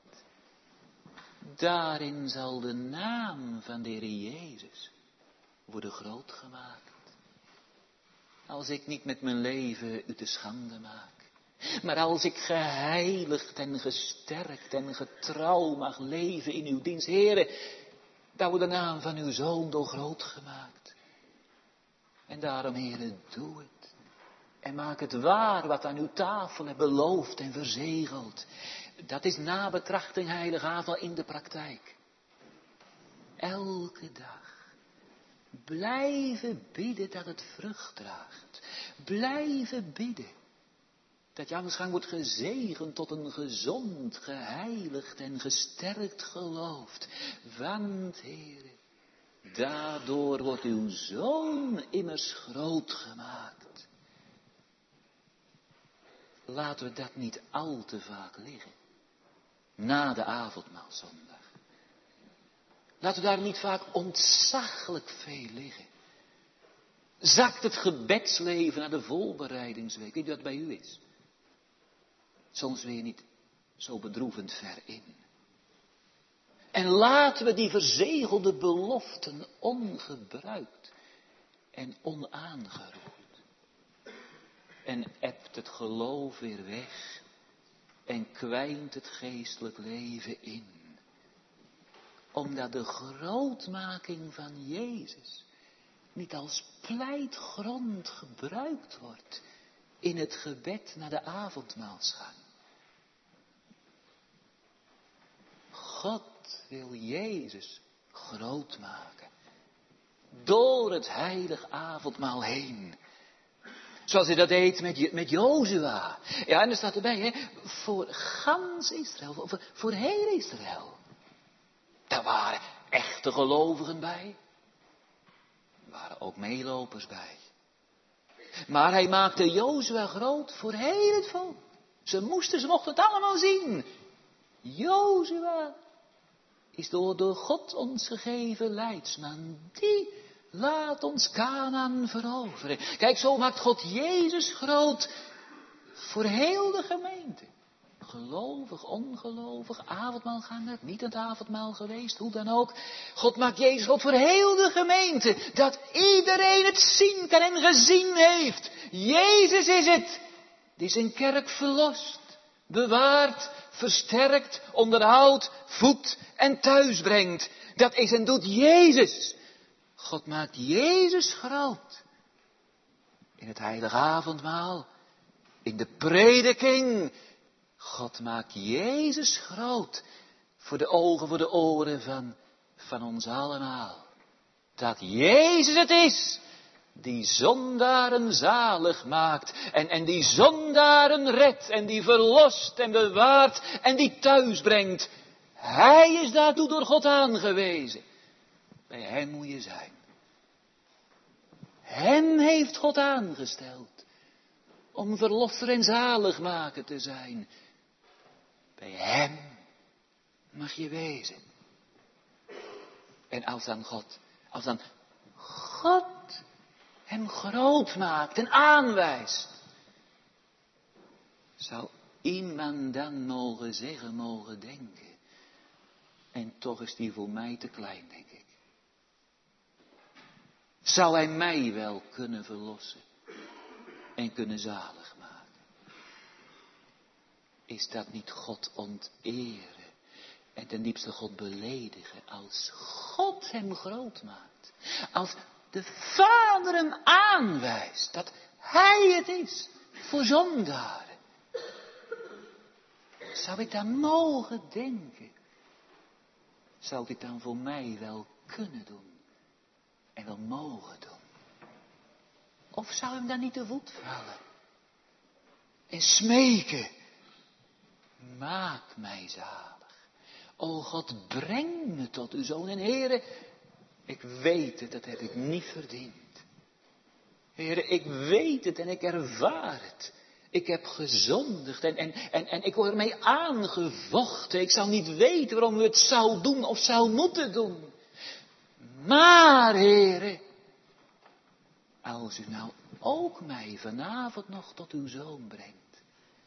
daarin zal de naam van de Heer Jezus worden groot gemaakt. Als ik niet met mijn leven u te schande maak. Maar als ik geheiligd en gesterkt en getrouw mag leven in uw dienst. Heere, daar wordt de naam van uw Zoon door groot gemaakt. En daarom, Heere, doe het. En maak het waar wat aan uw tafel hebt beloofd en verzegeld. Dat is nabetrachting, heilige avond, in de praktijk. Elke dag. Blijven bidden dat het vrucht draagt. Blijven bidden. Dat je aansgang wordt gezegend tot een gezond, geheiligd en gesterkt geloof. Want, Heere, daardoor wordt uw Zoon immers groot gemaakt. Laten we dat niet al te vaak liggen. Na de avondmaalzondag. Laten we daar niet vaak ontzaglijk veel liggen. Zakt het gebedsleven naar de voorbereidingsweek. Weet je wat bij u is? Soms weer niet zo bedroevend ver in. En laten we die verzegelde beloften ongebruikt en onaangeroerd. En ebt het geloof weer weg en kwijnt het geestelijk leven in. Omdat de grootmaking van Jezus niet als pleitgrond gebruikt wordt in het gebed naar de avondmaalsgang. God wil Jezus groot maken. Door het heilig avondmaal heen. Zoals hij dat deed met, met Jozua. Ja, en er staat erbij, hè, voor gans Israël, voor, voor heel Israël. Daar waren echte gelovigen bij. Er waren ook meelopers bij. Maar hij maakte Jozua groot voor heel het volk. Ze moesten, ze mochten het allemaal zien. Jozua is door, door God ons gegeven leidsman. Die laat ons Kanaan veroveren. Kijk, zo maakt God Jezus groot voor heel de gemeente. Gelovig, ongelovig, avondmaalganger, niet aan het avondmaal geweest, hoe dan ook. God maakt Jezus groot voor heel de gemeente. Dat iedereen het zien kan en gezien heeft. Jezus is het die zijn kerk verlost, bewaart, versterkt, onderhoudt, voedt en thuis brengt. Dat is en doet Jezus. God maakt Jezus groot. In het heilige avondmaal, in de prediking. God maakt Jezus groot voor de ogen, voor de oren van, van ons allemaal. Dat Jezus het is die zondaren zalig maakt en, en die zondaren redt en die verlost en bewaart en die thuis brengt. Hij is daartoe door God aangewezen. Bij hem moet je zijn. Hem heeft God aangesteld om verlosser en zaligmaker te zijn. Bij hem mag je wezen. En als dan God, als dan God hem groot maakt en aanwijst, zou iemand dan mogen zeggen, mogen denken, en toch is die voor mij te klein, denk ik. Zou hij mij wel kunnen verlossen en kunnen zalig maken? Is dat niet God onteren en ten diepste God beledigen als God hem groot maakt? Als de Vader hem aanwijst dat hij het is voor zondaren. Zou ik dan mogen denken? Zou ik het dan voor mij wel kunnen doen? En wel mogen doen? Of zou hem dan niet te voet vallen? En smeken? Maak mij zalig. O God, breng me tot uw Zoon. En Heere, ik weet het, dat heb ik niet verdiend. Heere, ik weet het en ik ervaar het. Ik heb gezondigd en, en, en, en ik word ermee aangevochten. Ik zou niet weten waarom u het zou doen of zou moeten doen. Maar, Heere, als u nou ook mij vanavond nog tot uw zoon brengt,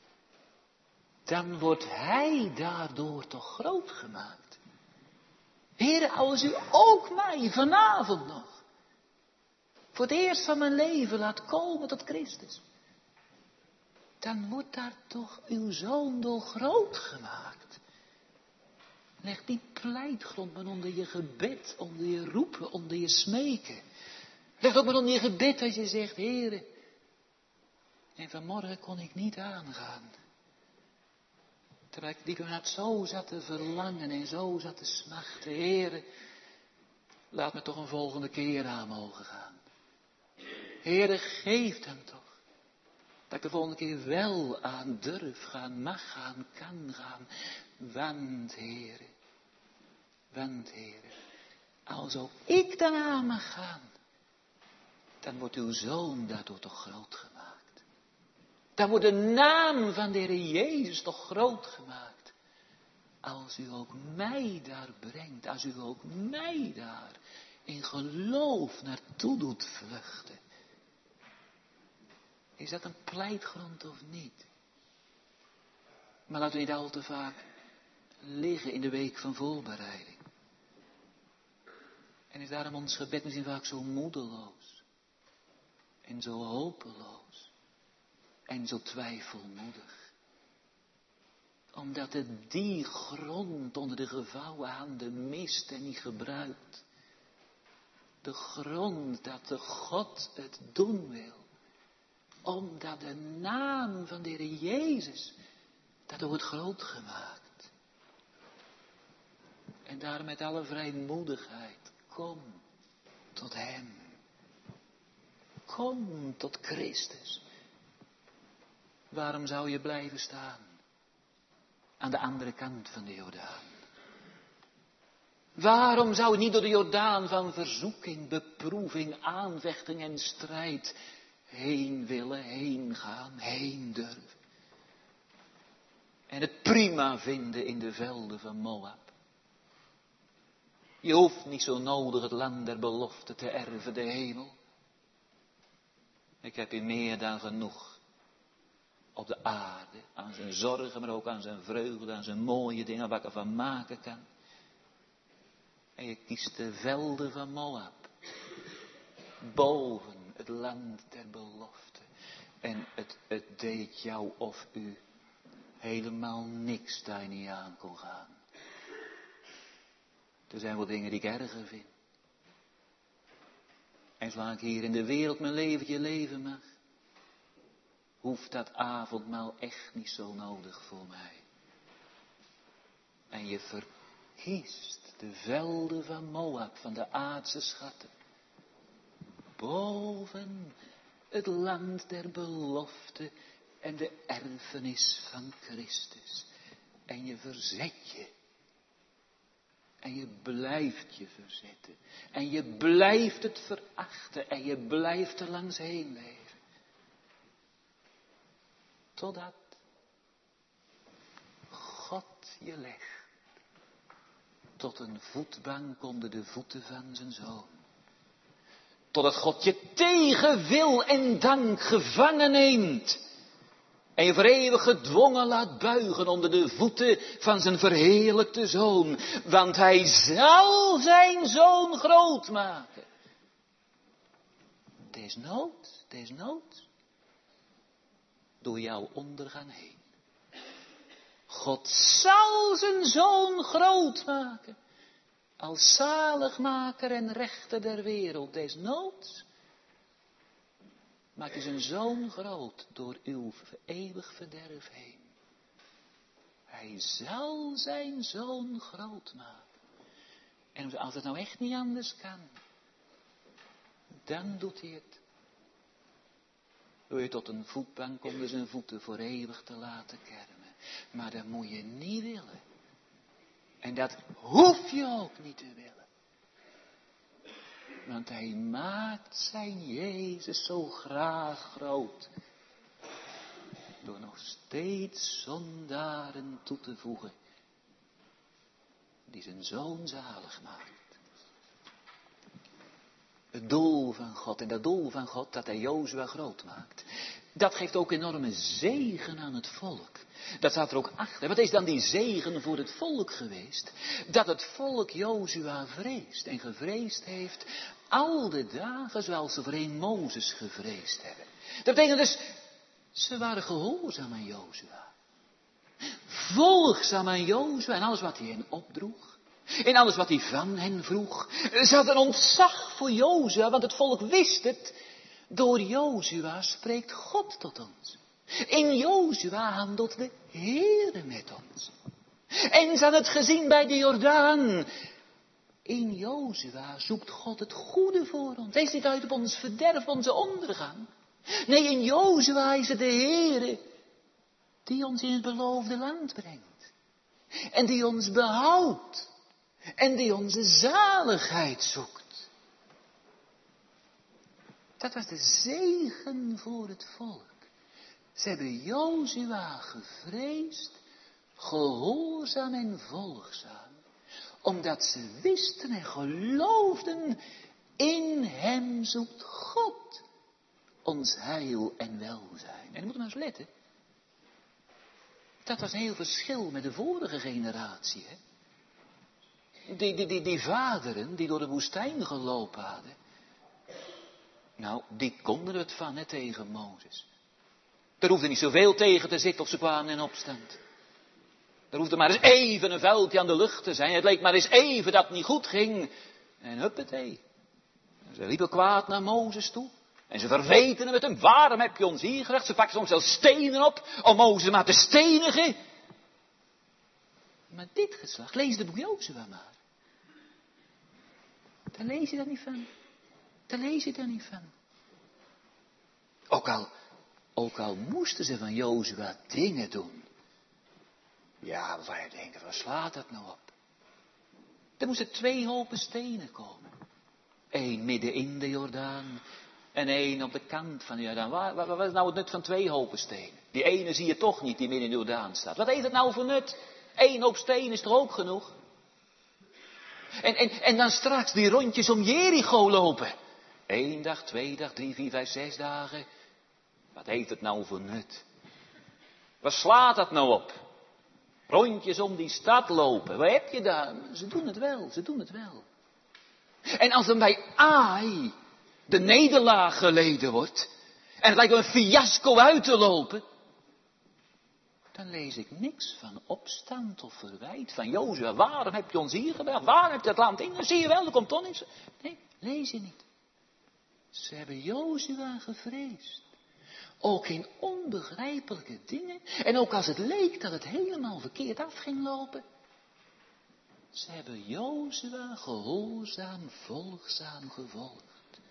dan wordt hij daardoor toch groot gemaakt. Heere, als u ook mij vanavond nog voor het eerst van mijn leven laat komen tot Christus, dan wordt daar toch uw zoon door groot gemaakt. Leg die pleitgrond maar onder je gebed, onder je roepen, onder je smeken. Leg ook maar onder je gebed als je zegt, Heere, en vanmorgen kon ik niet aangaan. Terwijl ik die inderdaad zo zat te verlangen en zo zat te smachten. Heere, laat me toch een volgende keer aan mogen gaan. Heere, geef dan toch dat ik de volgende keer wel aan durf gaan, mag gaan, kan gaan. Want, Heere, want, Heere, als ook ik dan aan mag gaan, dan wordt uw zoon daardoor toch groot gemaakt. Dan wordt de naam van de Heer Jezus toch groot gemaakt. Als u ook mij daar brengt, als u ook mij daar in geloof naartoe doet vluchten. Is dat een pleitgrond of niet? Maar laten we niet al te vaak liggen in de week van voorbereiding. En is daarom ons gebed misschien vaak zo moedeloos. En zo hopeloos. En zo twijfelmoedig. Omdat het die grond onder de gevouwen handen mist en niet gebruikt. De grond dat de God het doen wil. Omdat de naam van de Heer Jezus, dat wordt groot gemaakt. En daar met alle vrijmoedigheid, kom tot Hem. Kom tot Christus. Waarom zou je blijven staan aan de andere kant van de Jordaan? Waarom zou je niet door de Jordaan van verzoeking, beproeving, aanvechting en strijd heen willen, heen gaan, heen durven? En het prima vinden in de velden van Moab. Je hoeft niet zo nodig het land der belofte te erven, de hemel. Ik heb hier meer dan genoeg op de aarde, aan zijn zorgen, maar ook aan zijn vreugde, aan zijn mooie dingen waar ik ervan maken kan. En je kiest de velden van Moab, boven het land der belofte. En het, het deed jou of u helemaal niks daar niet aan kon gaan. Er zijn wel dingen die ik erger vind. En zolang ik hier in de wereld mijn leventje leven mag, hoeft dat avondmaal echt niet zo nodig voor mij. En je verkiest de velden van Moab, van de aardse schatten, boven het land der belofte en de erfenis van Christus. En je verzet je. En je blijft je verzetten. En je blijft het verachten. En je blijft er langs heen leven. Totdat God je legt tot een voetbank onder de voeten van zijn zoon. Totdat God je tegen wil en dank gevangen neemt. En je voor eeuwig gedwongen laat buigen onder de voeten van zijn verheerlijkte zoon. Want hij zal zijn zoon groot maken. Desnood, desnood. Door jouw ondergang heen. God zal zijn zoon groot maken. Als zaligmaker en rechter der wereld. Desnoods maakt hij zijn zoon groot door uw eeuwig verderf heen. Hij zal zijn zoon groot maken. En als het nou echt niet anders kan, dan doet hij het. Door je tot een voetbank onder zijn voeten voor eeuwig te laten kermen. Maar dat moet je niet willen. En dat hoef je ook niet te willen. Want hij maakt zijn Jezus zo graag groot. Door nog steeds zondaren toe te voegen. Die zijn zoon zalig maakt. Het doel van God. En dat doel van God dat hij Jozua groot maakt. Dat geeft ook enorme zegen aan het volk. Dat staat er ook achter. Wat is dan die zegen voor het volk geweest? Dat het volk Jozua vreest. En gevreesd heeft al de dagen zoals ze voorheen Mozes gevreesd hebben. Dat betekent dus, ze waren gehoorzaam aan Jozua. Volgzaam aan Jozua en alles wat hij hen opdroeg. In alles wat hij van hen vroeg. Ze hadden ontzag voor Jozua, want het volk wist het. Door Jozua spreekt God tot ons. In Jozua handelt de Heere met ons. En ze hadden het gezien bij de Jordaan. In Jozua zoekt God het goede voor ons. Hij is niet uit op ons verderf, onze ondergang. Nee, in Jozua is het de Heere die ons in het beloofde land brengt. En die ons behoudt. En die onze zaligheid zoekt. Dat was de zegen voor het volk. Ze hebben Jozua gevreesd, gehoorzaam en volgzaam. Omdat ze wisten en geloofden, in hem zoekt God ons heil en welzijn. En je moet maar eens letten. Dat was een heel verschil met de vorige generatie. Hè? Die, die, die, die vaderen die door de woestijn gelopen hadden. Nou, die konden het van, hè, tegen Mozes. Er hoefde niet zoveel tegen te zitten of ze kwamen in opstand. Er hoefde maar eens even een vuiltje aan de lucht te zijn. Het leek maar eens even dat het niet goed ging. En huppatee. Ze liepen kwaad naar Mozes toe. En ze verweten met hem. Waarom heb je ons hier gebracht? Ze pakten soms zelfs stenen op om Mozes maar te stenigen. Maar dit geslacht, lees de boek Jozua maar. Daar lees je dat niet van. Daar lees je daar niet van. Ook al, ook al moesten ze van Jozua dingen doen. Ja, waar je denkt, waar slaat dat nou op? Er moesten twee hopen stenen komen. Eén midden in de Jordaan en één op de kant van de Jordaan. Waar, waar, waar is nou het nut van twee hopen stenen? Die ene zie je toch niet die midden in de Jordaan staat. Wat heeft het nou voor nut? Eén hoop steen is toch ook genoeg? En, en, en dan straks die rondjes om Jericho lopen. Eén dag, twee dag, drie, vier, vijf, zes dagen. Wat heeft het nou voor nut? Waar slaat dat nou op? Rondjes om die stad lopen. Waar heb je daar? Ze doen het wel, ze doen het wel. En als dan bij Ai de nederlaag geleden wordt. En het lijkt wel een fiasco uit te lopen. Dan lees ik niks van opstand of verwijt van Jozua. Waarom heb je ons hier gebracht? Waarom heb je het land in? Zie je wel, er komt toch niks. Nee, lees je niet. Ze hebben Jozua gevreesd. Ook in onbegrijpelijke dingen. En ook als het leek dat het helemaal verkeerd af ging lopen. Ze hebben Jozua gehoorzaam, volgzaam gevolgd.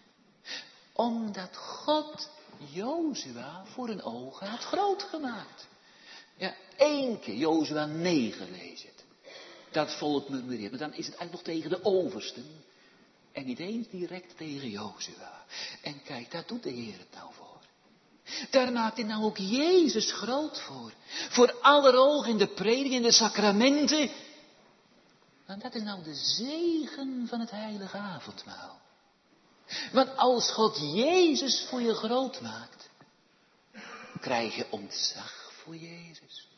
Omdat God Jozua voor hun ogen had groot gemaakt. Ja, één keer Jozua negen lees het. Dat volk murmureert. Maar dan is het eigenlijk nog tegen de oversten. En niet eens direct tegen Jozua. En kijk, daar doet de Heer het nou voor. Daar maakt hij nou ook Jezus groot voor. Voor aller ogen in de preding, in de sacramenten. Want dat is nou de zegen van het heilige avondmaal. Want als God Jezus voor je groot maakt, krijg je ontzag voor Jezus.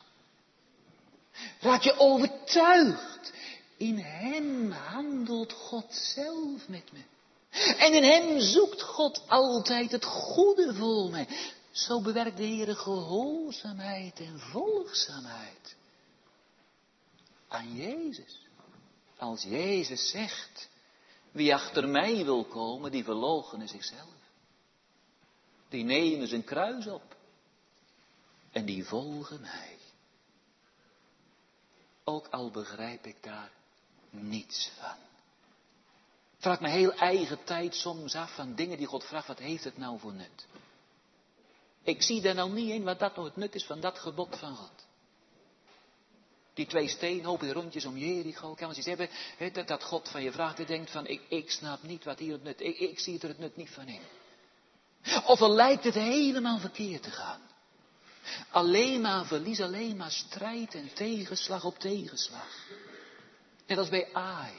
Raak je overtuigd. In hem handelt God zelf met me. En in hem zoekt God altijd het goede voor mij. Zo bewerkt de Heer gehoorzaamheid en volgzaamheid aan Jezus. Als Jezus zegt, wie achter mij wil komen, die verloochene zichzelf. Die nemen zijn kruis op. En die volgen mij. Ook al begrijp ik daar niets van. Ik vraag me heel eigen tijd soms af van dingen die God vraagt, wat heeft het nou voor nut? Ik zie daar nou niet in wat dat nou het nut is van dat gebod van God. Die twee steenhopen, die rondjes om Jericho. Kan wel eens hebben, he, dat, dat God van je vraagt en denkt van, ik, ik snap niet wat hier het nut, ik, ik zie er het nut niet van in. Of dan lijkt het helemaal verkeerd te gaan. Alleen maar verlies, alleen maar strijd en tegenslag op tegenslag. Net als bij Ai.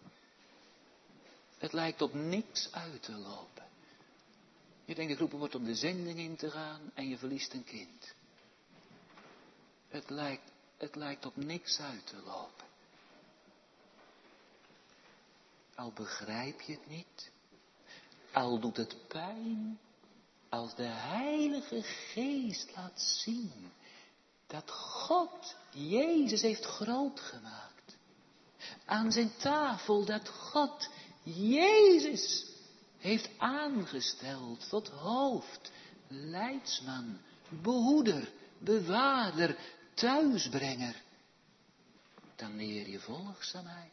Het lijkt op niks uit te lopen. Je denkt, geroepen wordt om de zending in te gaan en je verliest een kind. Het lijkt, het lijkt op niks uit te lopen. Al begrijp je het niet, al doet het pijn, als de Heilige Geest laat zien dat God Jezus heeft groot gemaakt. Aan zijn tafel dat God Jezus heeft aangesteld tot hoofd, leidsman, behoeder, bewaarder, thuisbrenger. Dan leer je volgzaamheid.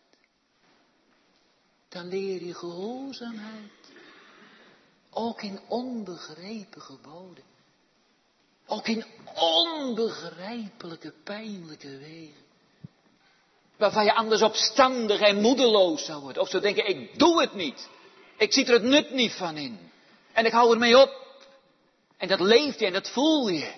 Dan leer je gehoorzaamheid. Ook in onbegrepen geboden. Ook in onbegrijpelijke, pijnlijke wegen. Waarvan je anders opstandig en moedeloos zou worden. Of zou denken, ik doe het niet. Ik zie er het nut niet van in. En ik hou ermee op. En dat leeft je en dat voel je.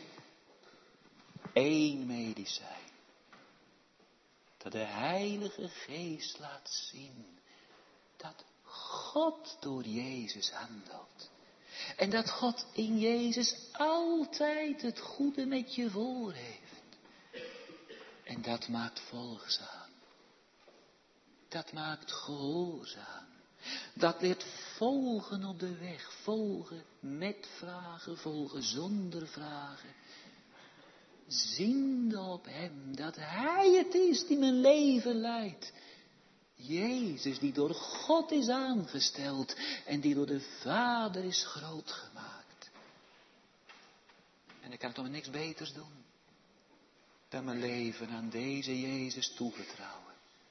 Eén medicijn. Dat de Heilige Geest laat zien. Dat God door Jezus handelt. En dat God in Jezus altijd het goede met je voor heeft. En dat maakt volgzaam. Dat maakt gehoorzaam. Dat leert volgen op de weg. Volgen met vragen, volgen zonder vragen. Ziende op hem dat hij het is die mijn leven leidt. Jezus die door God is aangesteld en die door de Vader is groot gemaakt. En ik kan toch niks beters doen dan mijn leven aan deze Jezus toevertrouwen.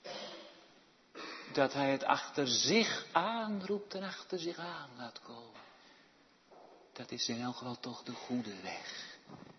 Dat hij het achter zich aanroept en achter zich aan laat komen. Dat is in elk geval toch de goede weg.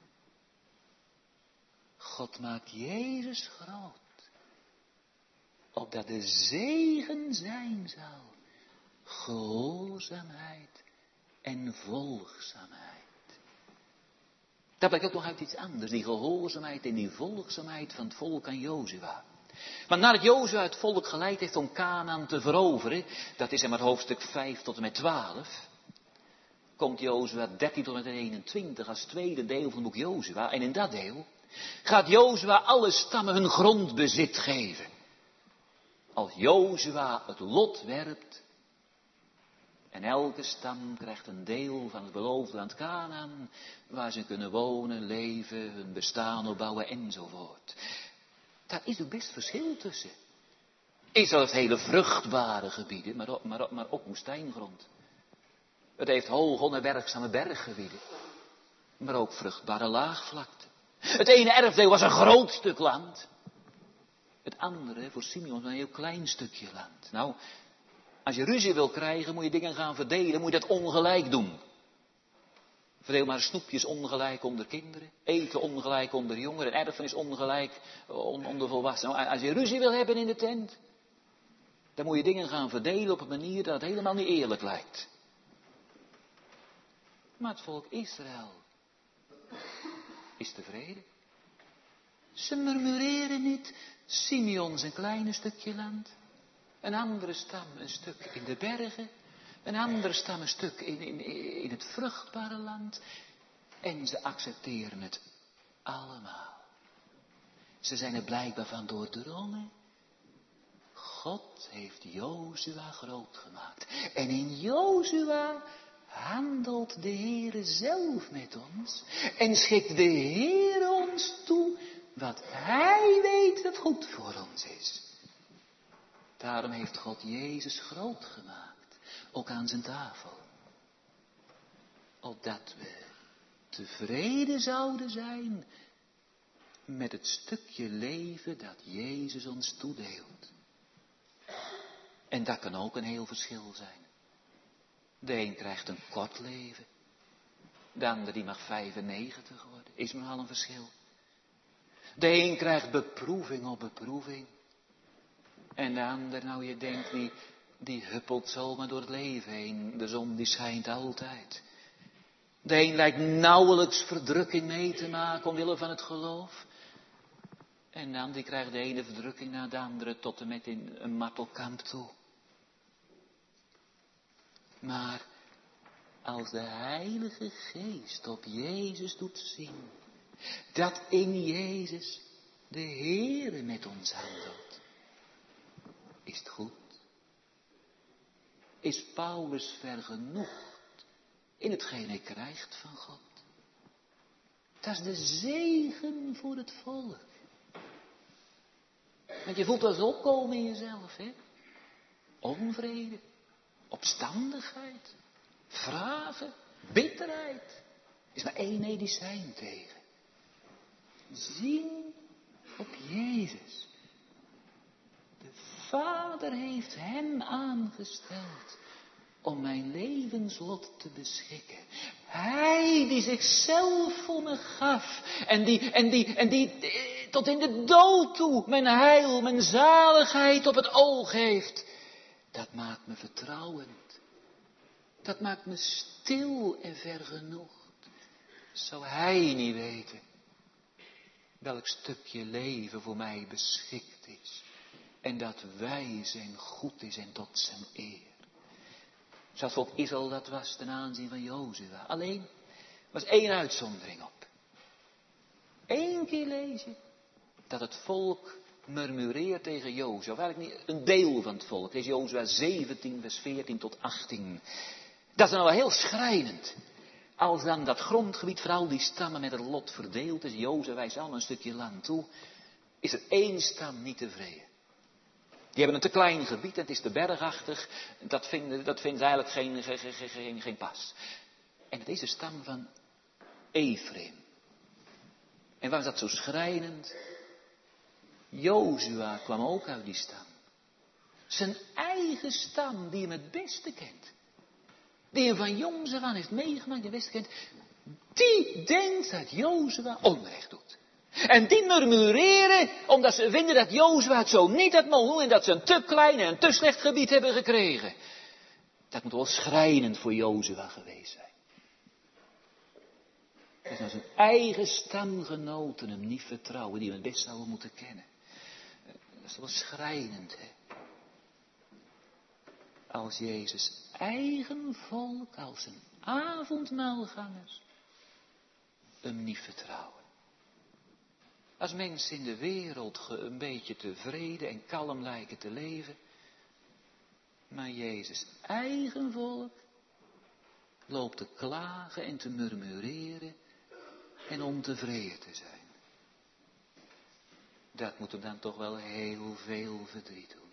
God maakt Jezus groot. Opdat de zegen zijn zal. Gehoorzaamheid en volgzaamheid. Dat blijkt ook nog uit iets anders. Die gehoorzaamheid en die volgzaamheid van het volk aan Jozua. Want nadat Jozua het volk geleid heeft om Kanaan te veroveren. Dat is in maar hoofdstuk vijf tot en met twaalf. Komt Jozua dertien tot en met eenentwintig als tweede deel van het boek Jozua. En in dat deel gaat Jozua alle stammen hun grondbezit geven. Als Jozua het lot werpt. En elke stam krijgt een deel van het beloofde land Kanaan. Waar ze kunnen wonen, leven, hun bestaan opbouwen enzovoort. Daar is ook best verschil tussen. Israël heeft hele vruchtbare gebieden, maar ook, maar, maar ook woestijngrond. Het heeft hoge, onherbergzame berggebieden. Maar ook vruchtbare laagvlakte. Het ene erfdeel was een groot stuk land. Het andere, voor Simeon, een heel klein stukje land. Nou, als je ruzie wil krijgen, moet je dingen gaan verdelen, moet je dat ongelijk doen. Verdeel maar snoepjes ongelijk onder kinderen, eten ongelijk onder jongeren, erfenis ongelijk onder volwassenen. Nou, als je ruzie wil hebben in de tent, dan moet je dingen gaan verdelen op een manier dat het helemaal niet eerlijk lijkt. Maar het volk Israël is tevreden. Ze murmureren niet. Simeon zijn kleine stukje land. Een andere stam een stuk in de bergen. Een andere stam een stuk in, in, in het vruchtbare land. En ze accepteren het allemaal. Ze zijn er blijkbaar van doordrongen. God heeft Jozua groot gemaakt. En in Jozua handelt de Heere zelf met ons. En schikt de Heere ons toe wat Hij weet dat goed voor ons is. Daarom heeft God Jezus groot gemaakt. Ook aan zijn tafel. Opdat we tevreden zouden zijn met het stukje leven dat Jezus ons toedeelt. En dat kan ook een heel verschil zijn. De een krijgt een kort leven. De ander die mag vijfennegentig worden. Is maar al een verschil. De een krijgt beproeving op beproeving. En de ander, nou je denkt, die, die huppelt zomaar door het leven heen. De zon die schijnt altijd. De een lijkt nauwelijks verdrukking mee te maken omwille van het geloof. En dan die krijgt de ene verdrukking na de andere tot en met in een martelkamp toe. Maar als de Heilige Geest op Jezus doet zien, dat in Jezus de Heere met ons handelt, is het goed. Is Paulus vergenoegd in hetgeen hij krijgt van God? Dat is de zegen voor het volk. Want je voelt dat eens opkomen in jezelf, hè? Onvrede, opstandigheid, vragen, bitterheid. Er is maar één medicijn tegen. Zien op Jezus. De Vader heeft hem aangesteld om mijn levenslot te beschikken. Hij die zichzelf voor me gaf. En die, en die, en die eh, tot in de dood toe mijn heil, mijn zaligheid op het oog heeft. Dat maakt me vertrouwend. Dat maakt me stil en vergenoegd. Zou hij niet weten welk stukje leven voor mij beschikt is. En dat wijs en goed is en tot zijn eer. Zoals volk Israël dat was ten aanzien van Jozua. Alleen, er was één uitzondering op. Eén keer lees je dat het volk murmureert tegen Jozua. Of eigenlijk niet een deel van het volk. Lees Jozua zeventien, vers veertien tot achttien. Dat is nou wel heel schrijnend. Als dan dat grondgebied voor al die stammen met het lot verdeeld is. Jozua wijst allemaal een stukje land toe. Is er één stam niet tevreden. Die hebben een te klein gebied en het is te bergachtig. Dat vinden, dat vindt eigenlijk geen, geen, geen, geen, geen pas. En het is de stam van Ephraim. En waarom is dat zo schrijnend? Jozua kwam ook uit die stam. Zijn eigen stam die hem het beste kent. Die hem van jongs af aan heeft meegemaakt, die het beste kent. Die denkt dat Jozua onrecht doet. En die murmureren, omdat ze vinden dat Jozua het zo niet had mogen doen en dat ze een te klein en een te slecht gebied hebben gekregen. Dat moet wel schrijnend voor Jozua geweest zijn. Dat nou zijn eigen stamgenoten hem niet vertrouwen, die hem het best zouden moeten kennen. Dat is wel schrijnend, hè. Als Jezus eigen volk, als zijn avondmaalgangers, hem niet vertrouwen. Als mensen in de wereld een beetje tevreden en kalm lijken te leven. Maar Jezus' eigen volk loopt te klagen en te murmureren en ontevreden te zijn. Dat moet hem dan toch wel heel veel verdriet doen.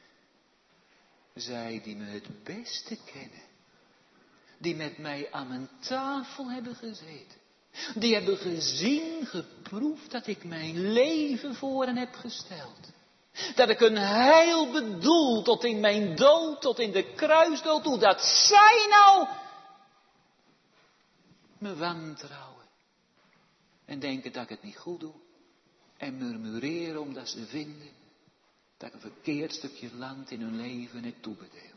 Zij die me het beste kennen. Die met mij aan mijn tafel hebben gezeten. Die hebben gezien, geproefd dat ik mijn leven voor hen heb gesteld. Dat ik een heil bedoel tot in mijn dood, tot in de kruisdood toe. Dat zij nou me wantrouwen. En denken dat ik het niet goed doe. En murmureren omdat ze vinden dat ik een verkeerd stukje land in hun leven heb toebedeeld.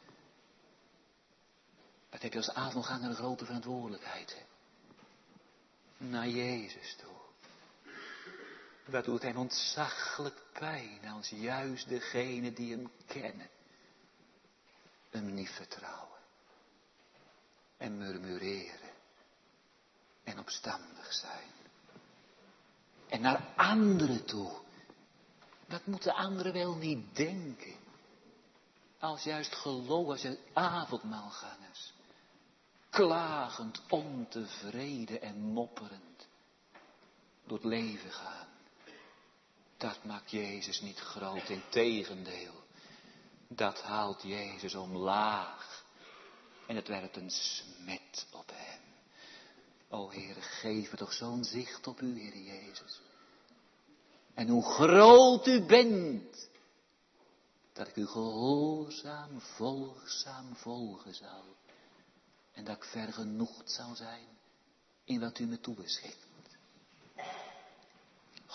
Dat heb je als avondganger een grote verantwoordelijkheid, hè? Naar Jezus toe. Dat doet hem ontzaglijk pijn als juist degenen die hem kennen hem niet vertrouwen. En murmureren. En opstandig zijn. En naar anderen toe. Dat moeten anderen wel niet denken. Als juist geloof, als juist avondmaalgangers. Klagend, ontevreden en mopperend. Door het leven gaan. Dat maakt Jezus niet groot, integendeel. Dat haalt Jezus omlaag. En het werpt een smet op hem. O Heere, geef me toch zo'n zicht op u, Heere Jezus. En hoe groot u bent. Dat ik u gehoorzaam, volgzaam volgen zal. En dat ik vergenoegd zal zijn in wat u me toebeschikt.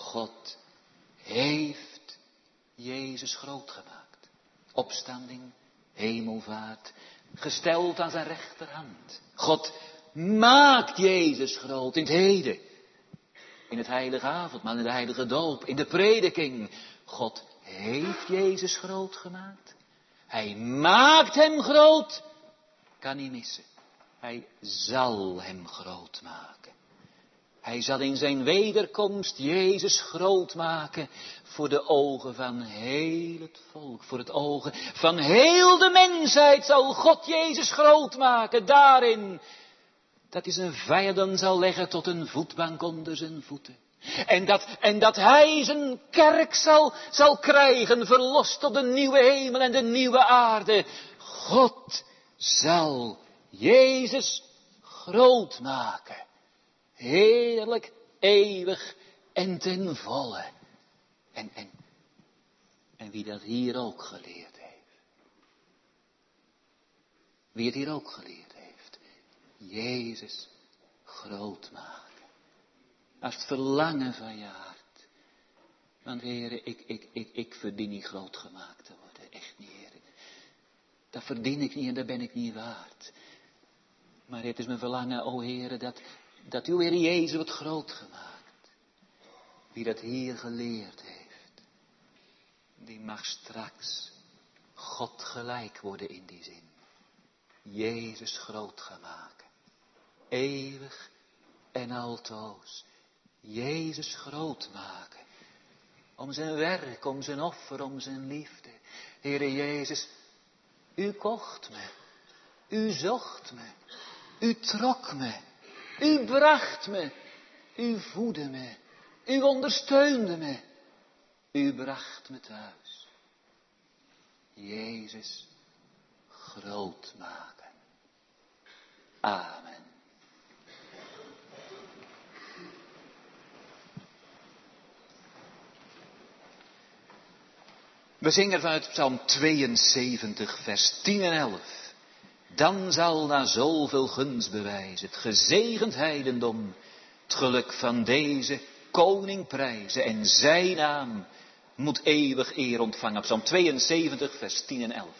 God heeft Jezus groot gemaakt. Opstanding, hemelvaart, gesteld aan zijn rechterhand. God maakt Jezus groot in het heden. In het heilige avondmaal, in de heilige doop, in de prediking. God heeft Jezus groot gemaakt. Hij maakt hem groot. Kan niet missen. Hij zal hem groot maken. Hij zal in zijn wederkomst Jezus groot maken voor de ogen van heel het volk. Voor het ogen van heel de mensheid zal God Jezus groot maken. Daarin dat hij zijn vijanden zal leggen tot een voetbank onder zijn voeten. En dat, en dat hij zijn kerk zal, zal krijgen, verlost tot de nieuwe hemel en de nieuwe aarde. God zal Jezus groot maken. Heerlijk, eeuwig en ten volle. En, en, en wie dat hier ook geleerd heeft. Wie het hier ook geleerd heeft. Jezus groot maken. Als het verlangen van je hart. Want heren, ik, ik, ik, ik verdien niet groot gemaakt te worden. Echt niet, heren. Dat verdien ik niet en dat ben ik niet waard. Maar het is mijn verlangen, o heren, dat, dat uw Heer Jezus wordt groot gemaakt. Wie dat hier geleerd heeft. Die mag straks God gelijk worden in die zin. Jezus groot gaan maken. Eeuwig en altoos. Jezus groot maken. Om zijn werk, om zijn offer, om zijn liefde. Heere Jezus, u kocht me. U zocht me. U trok me. U bracht me. U voedde me. U ondersteunde me. U bracht me thuis. Jezus groot maken. Amen. We zingen vanuit Psalm tweeënzeventig, vers tien en elf. Dan zal na zoveel gunstbewijs het gezegend heidendom het geluk van deze koning prijzen en zijn naam moet eeuwig eer ontvangen. Psalm tweeënzeventig, vers tien en elf.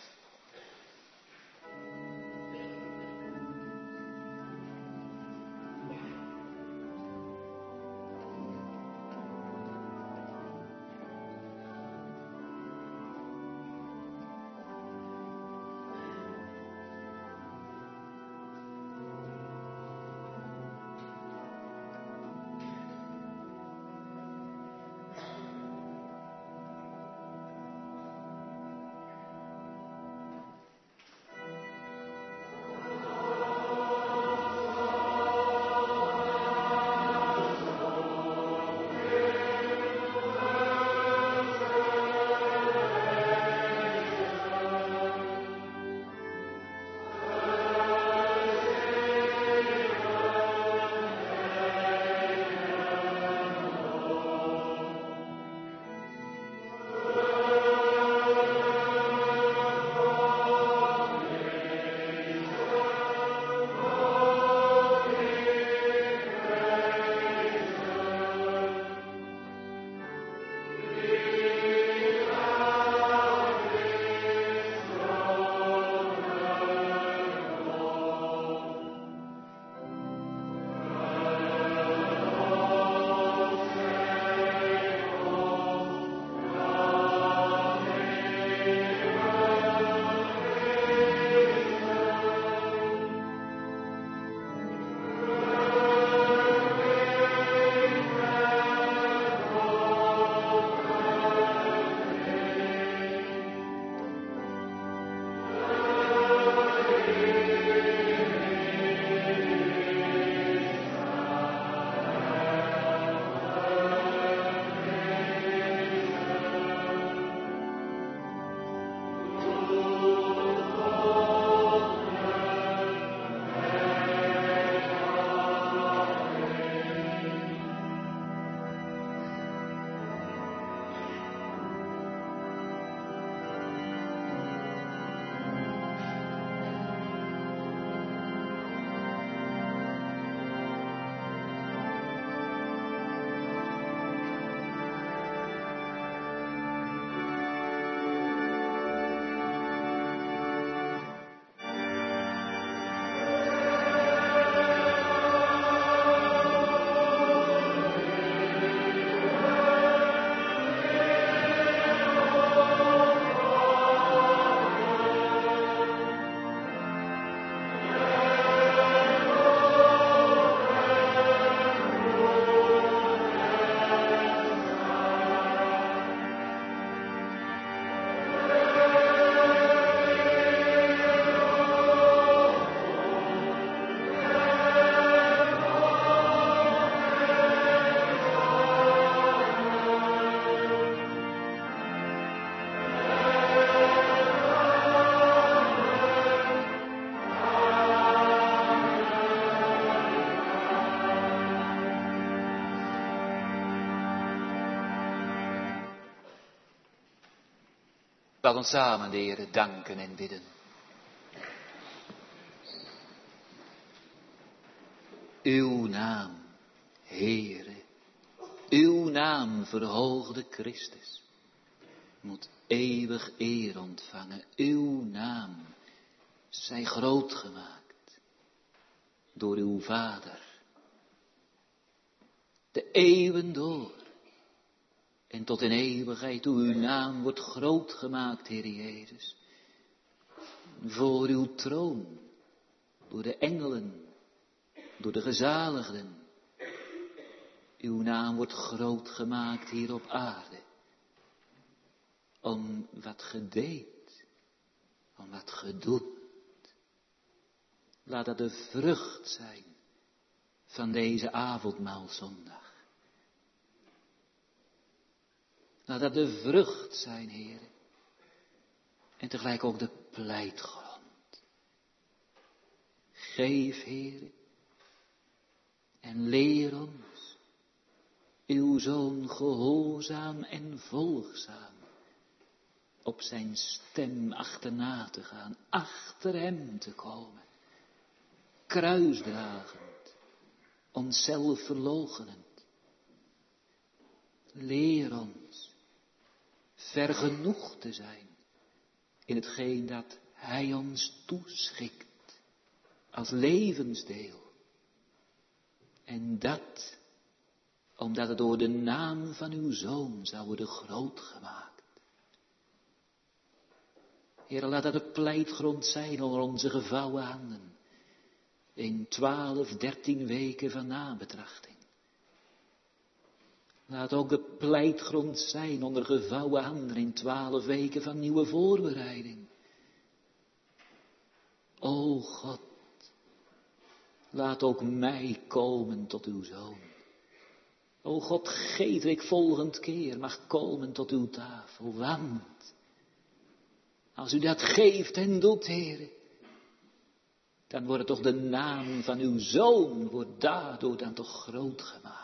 Laat ons samen de Heere danken en bidden. Uw naam, Heere, uw naam, verhoogde Christus, moet eeuwig eer ontvangen. Uw naam zij groot gemaakt door uw Vader, de eeuwen door. En tot in eeuwigheid, uw naam wordt groot gemaakt, Heer Jezus. Voor uw troon, door de engelen, door de gezaligden. Uw naam wordt groot gemaakt hier op aarde. Om wat ge deed, om wat ge doet. Laat dat de vrucht zijn van deze avondmaalzondag. Laat dat de vrucht zijn, Heer. En tegelijk ook de pleitgrond. Geef, Heer, en leer ons uw Zoon gehoorzaam en volgzaam op zijn stem achterna te gaan, achter hem te komen, kruisdragend, onszelf verloochenend. Leer ons vergenoegd te zijn in hetgeen dat hij ons toeschikt als levensdeel. En dat, omdat het door de naam van uw Zoon zou worden groot gemaakt. Heer, laat dat de pleitgrond zijn onder onze gevouwen handen. In twaalf, dertien weken van nabetrachting. Laat ook de pleitgrond zijn onder gevouwen handen in twaalf weken van nieuwe voorbereiding. O God, laat ook mij komen tot uw Zoon. O God, geef ik volgend keer mag komen tot uw tafel. Want als u dat geeft en doet, Heer, dan wordt toch de naam van uw Zoon, wordt daardoor dan toch groot gemaakt.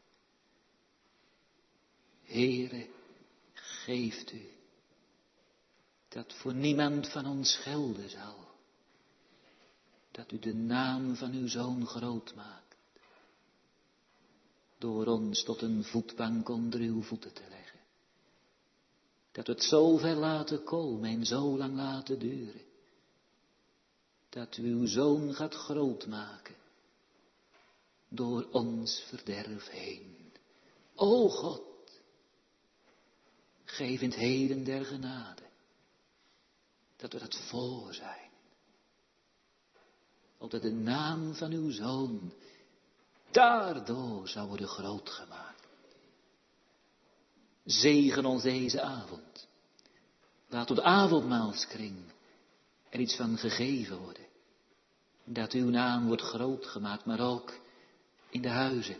Heere, geeft u dat voor niemand van ons gelden zal. Dat u de naam van uw Zoon groot maakt. Door ons tot een voetbank onder uw voeten te leggen. Dat we het zo ver laten komen en zo lang laten duren. Dat u uw Zoon gaat groot maken. Door ons verderf heen. O God. Geef in het heden der genade, dat we dat voor zijn. Opdat de naam van uw Zoon daardoor zou worden groot gemaakt. Zegen ons deze avond. Laat tot de avondmaalskring er iets van gegeven worden. Dat uw naam wordt groot gemaakt, maar ook in de huizen.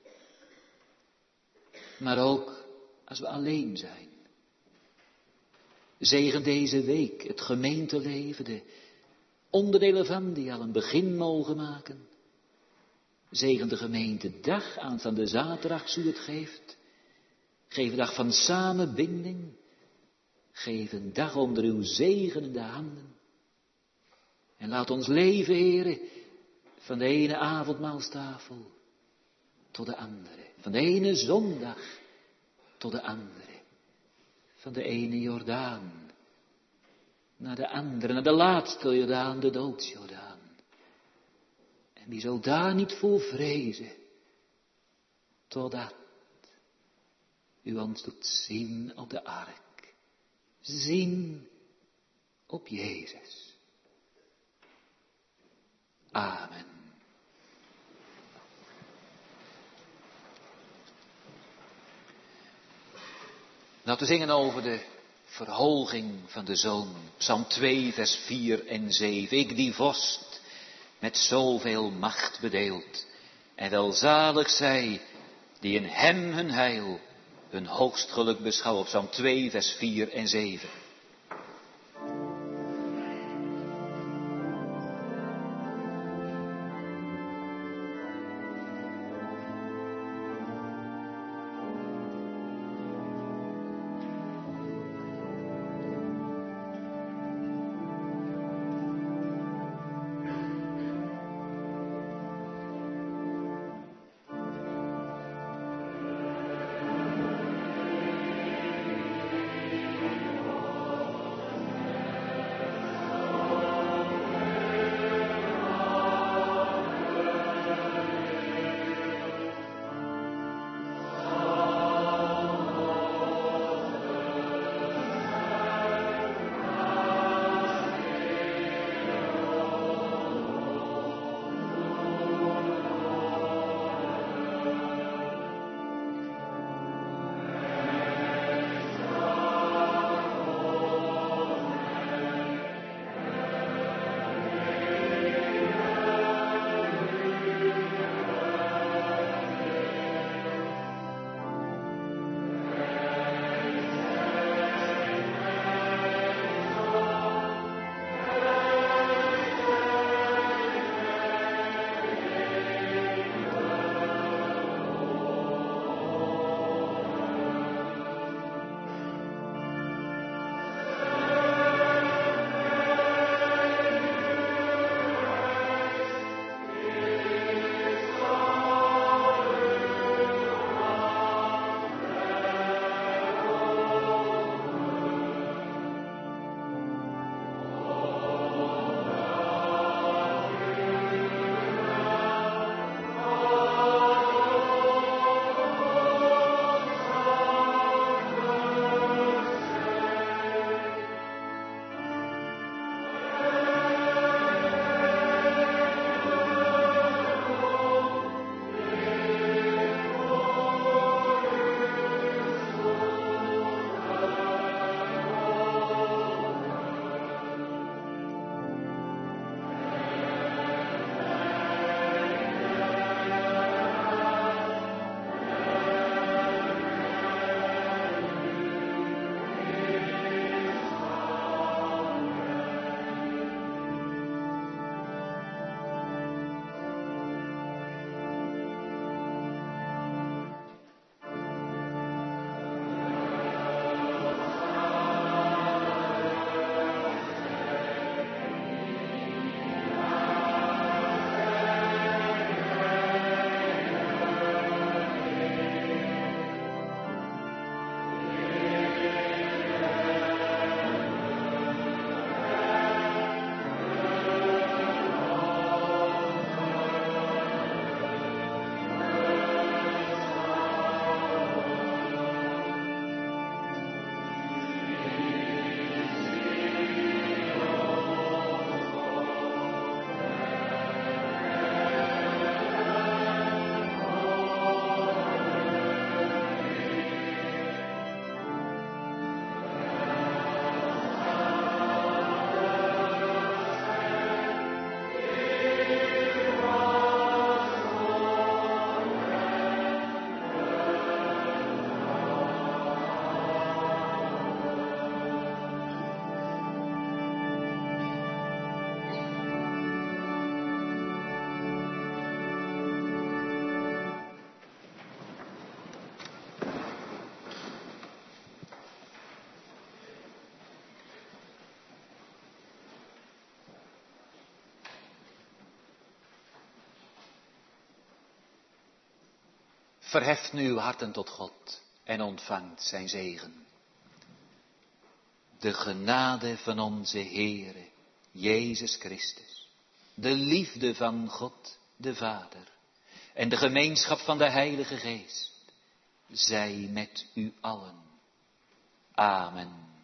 Maar ook als we alleen zijn. Zegen deze week het gemeenteleven, de onderdelen van die al een begin mogen maken. Zegen de gemeentedag aanstaande zaterdag, zo u het geeft. Geef een dag van samenbinding. Geef een dag onder uw zegenende handen. En laat ons leven, Heere, van de ene avondmaalstafel tot de andere. Van de ene zondag tot de andere. Van de ene Jordaan naar de andere, naar de laatste Jordaan, de doodsjordaan. En wie zal daar niet voor vrezen, totdat u ons doet zien op de ark, zien op Jezus. Amen. Laten we zingen over de verhoging van de Zoon. Psalm twee, vers vier en zeven. Ik die vorst met zoveel macht bedeeld. En welzalig zij die in hem hun heil, hun hoogst geluk beschouwen. Psalm twee, vers vier en zeven. verheft nu uw harten tot God en ontvangt zijn zegen. De genade van onze Heere, Jezus Christus, de liefde van God, de Vader, en de gemeenschap van de Heilige Geest, zij met u allen. Amen.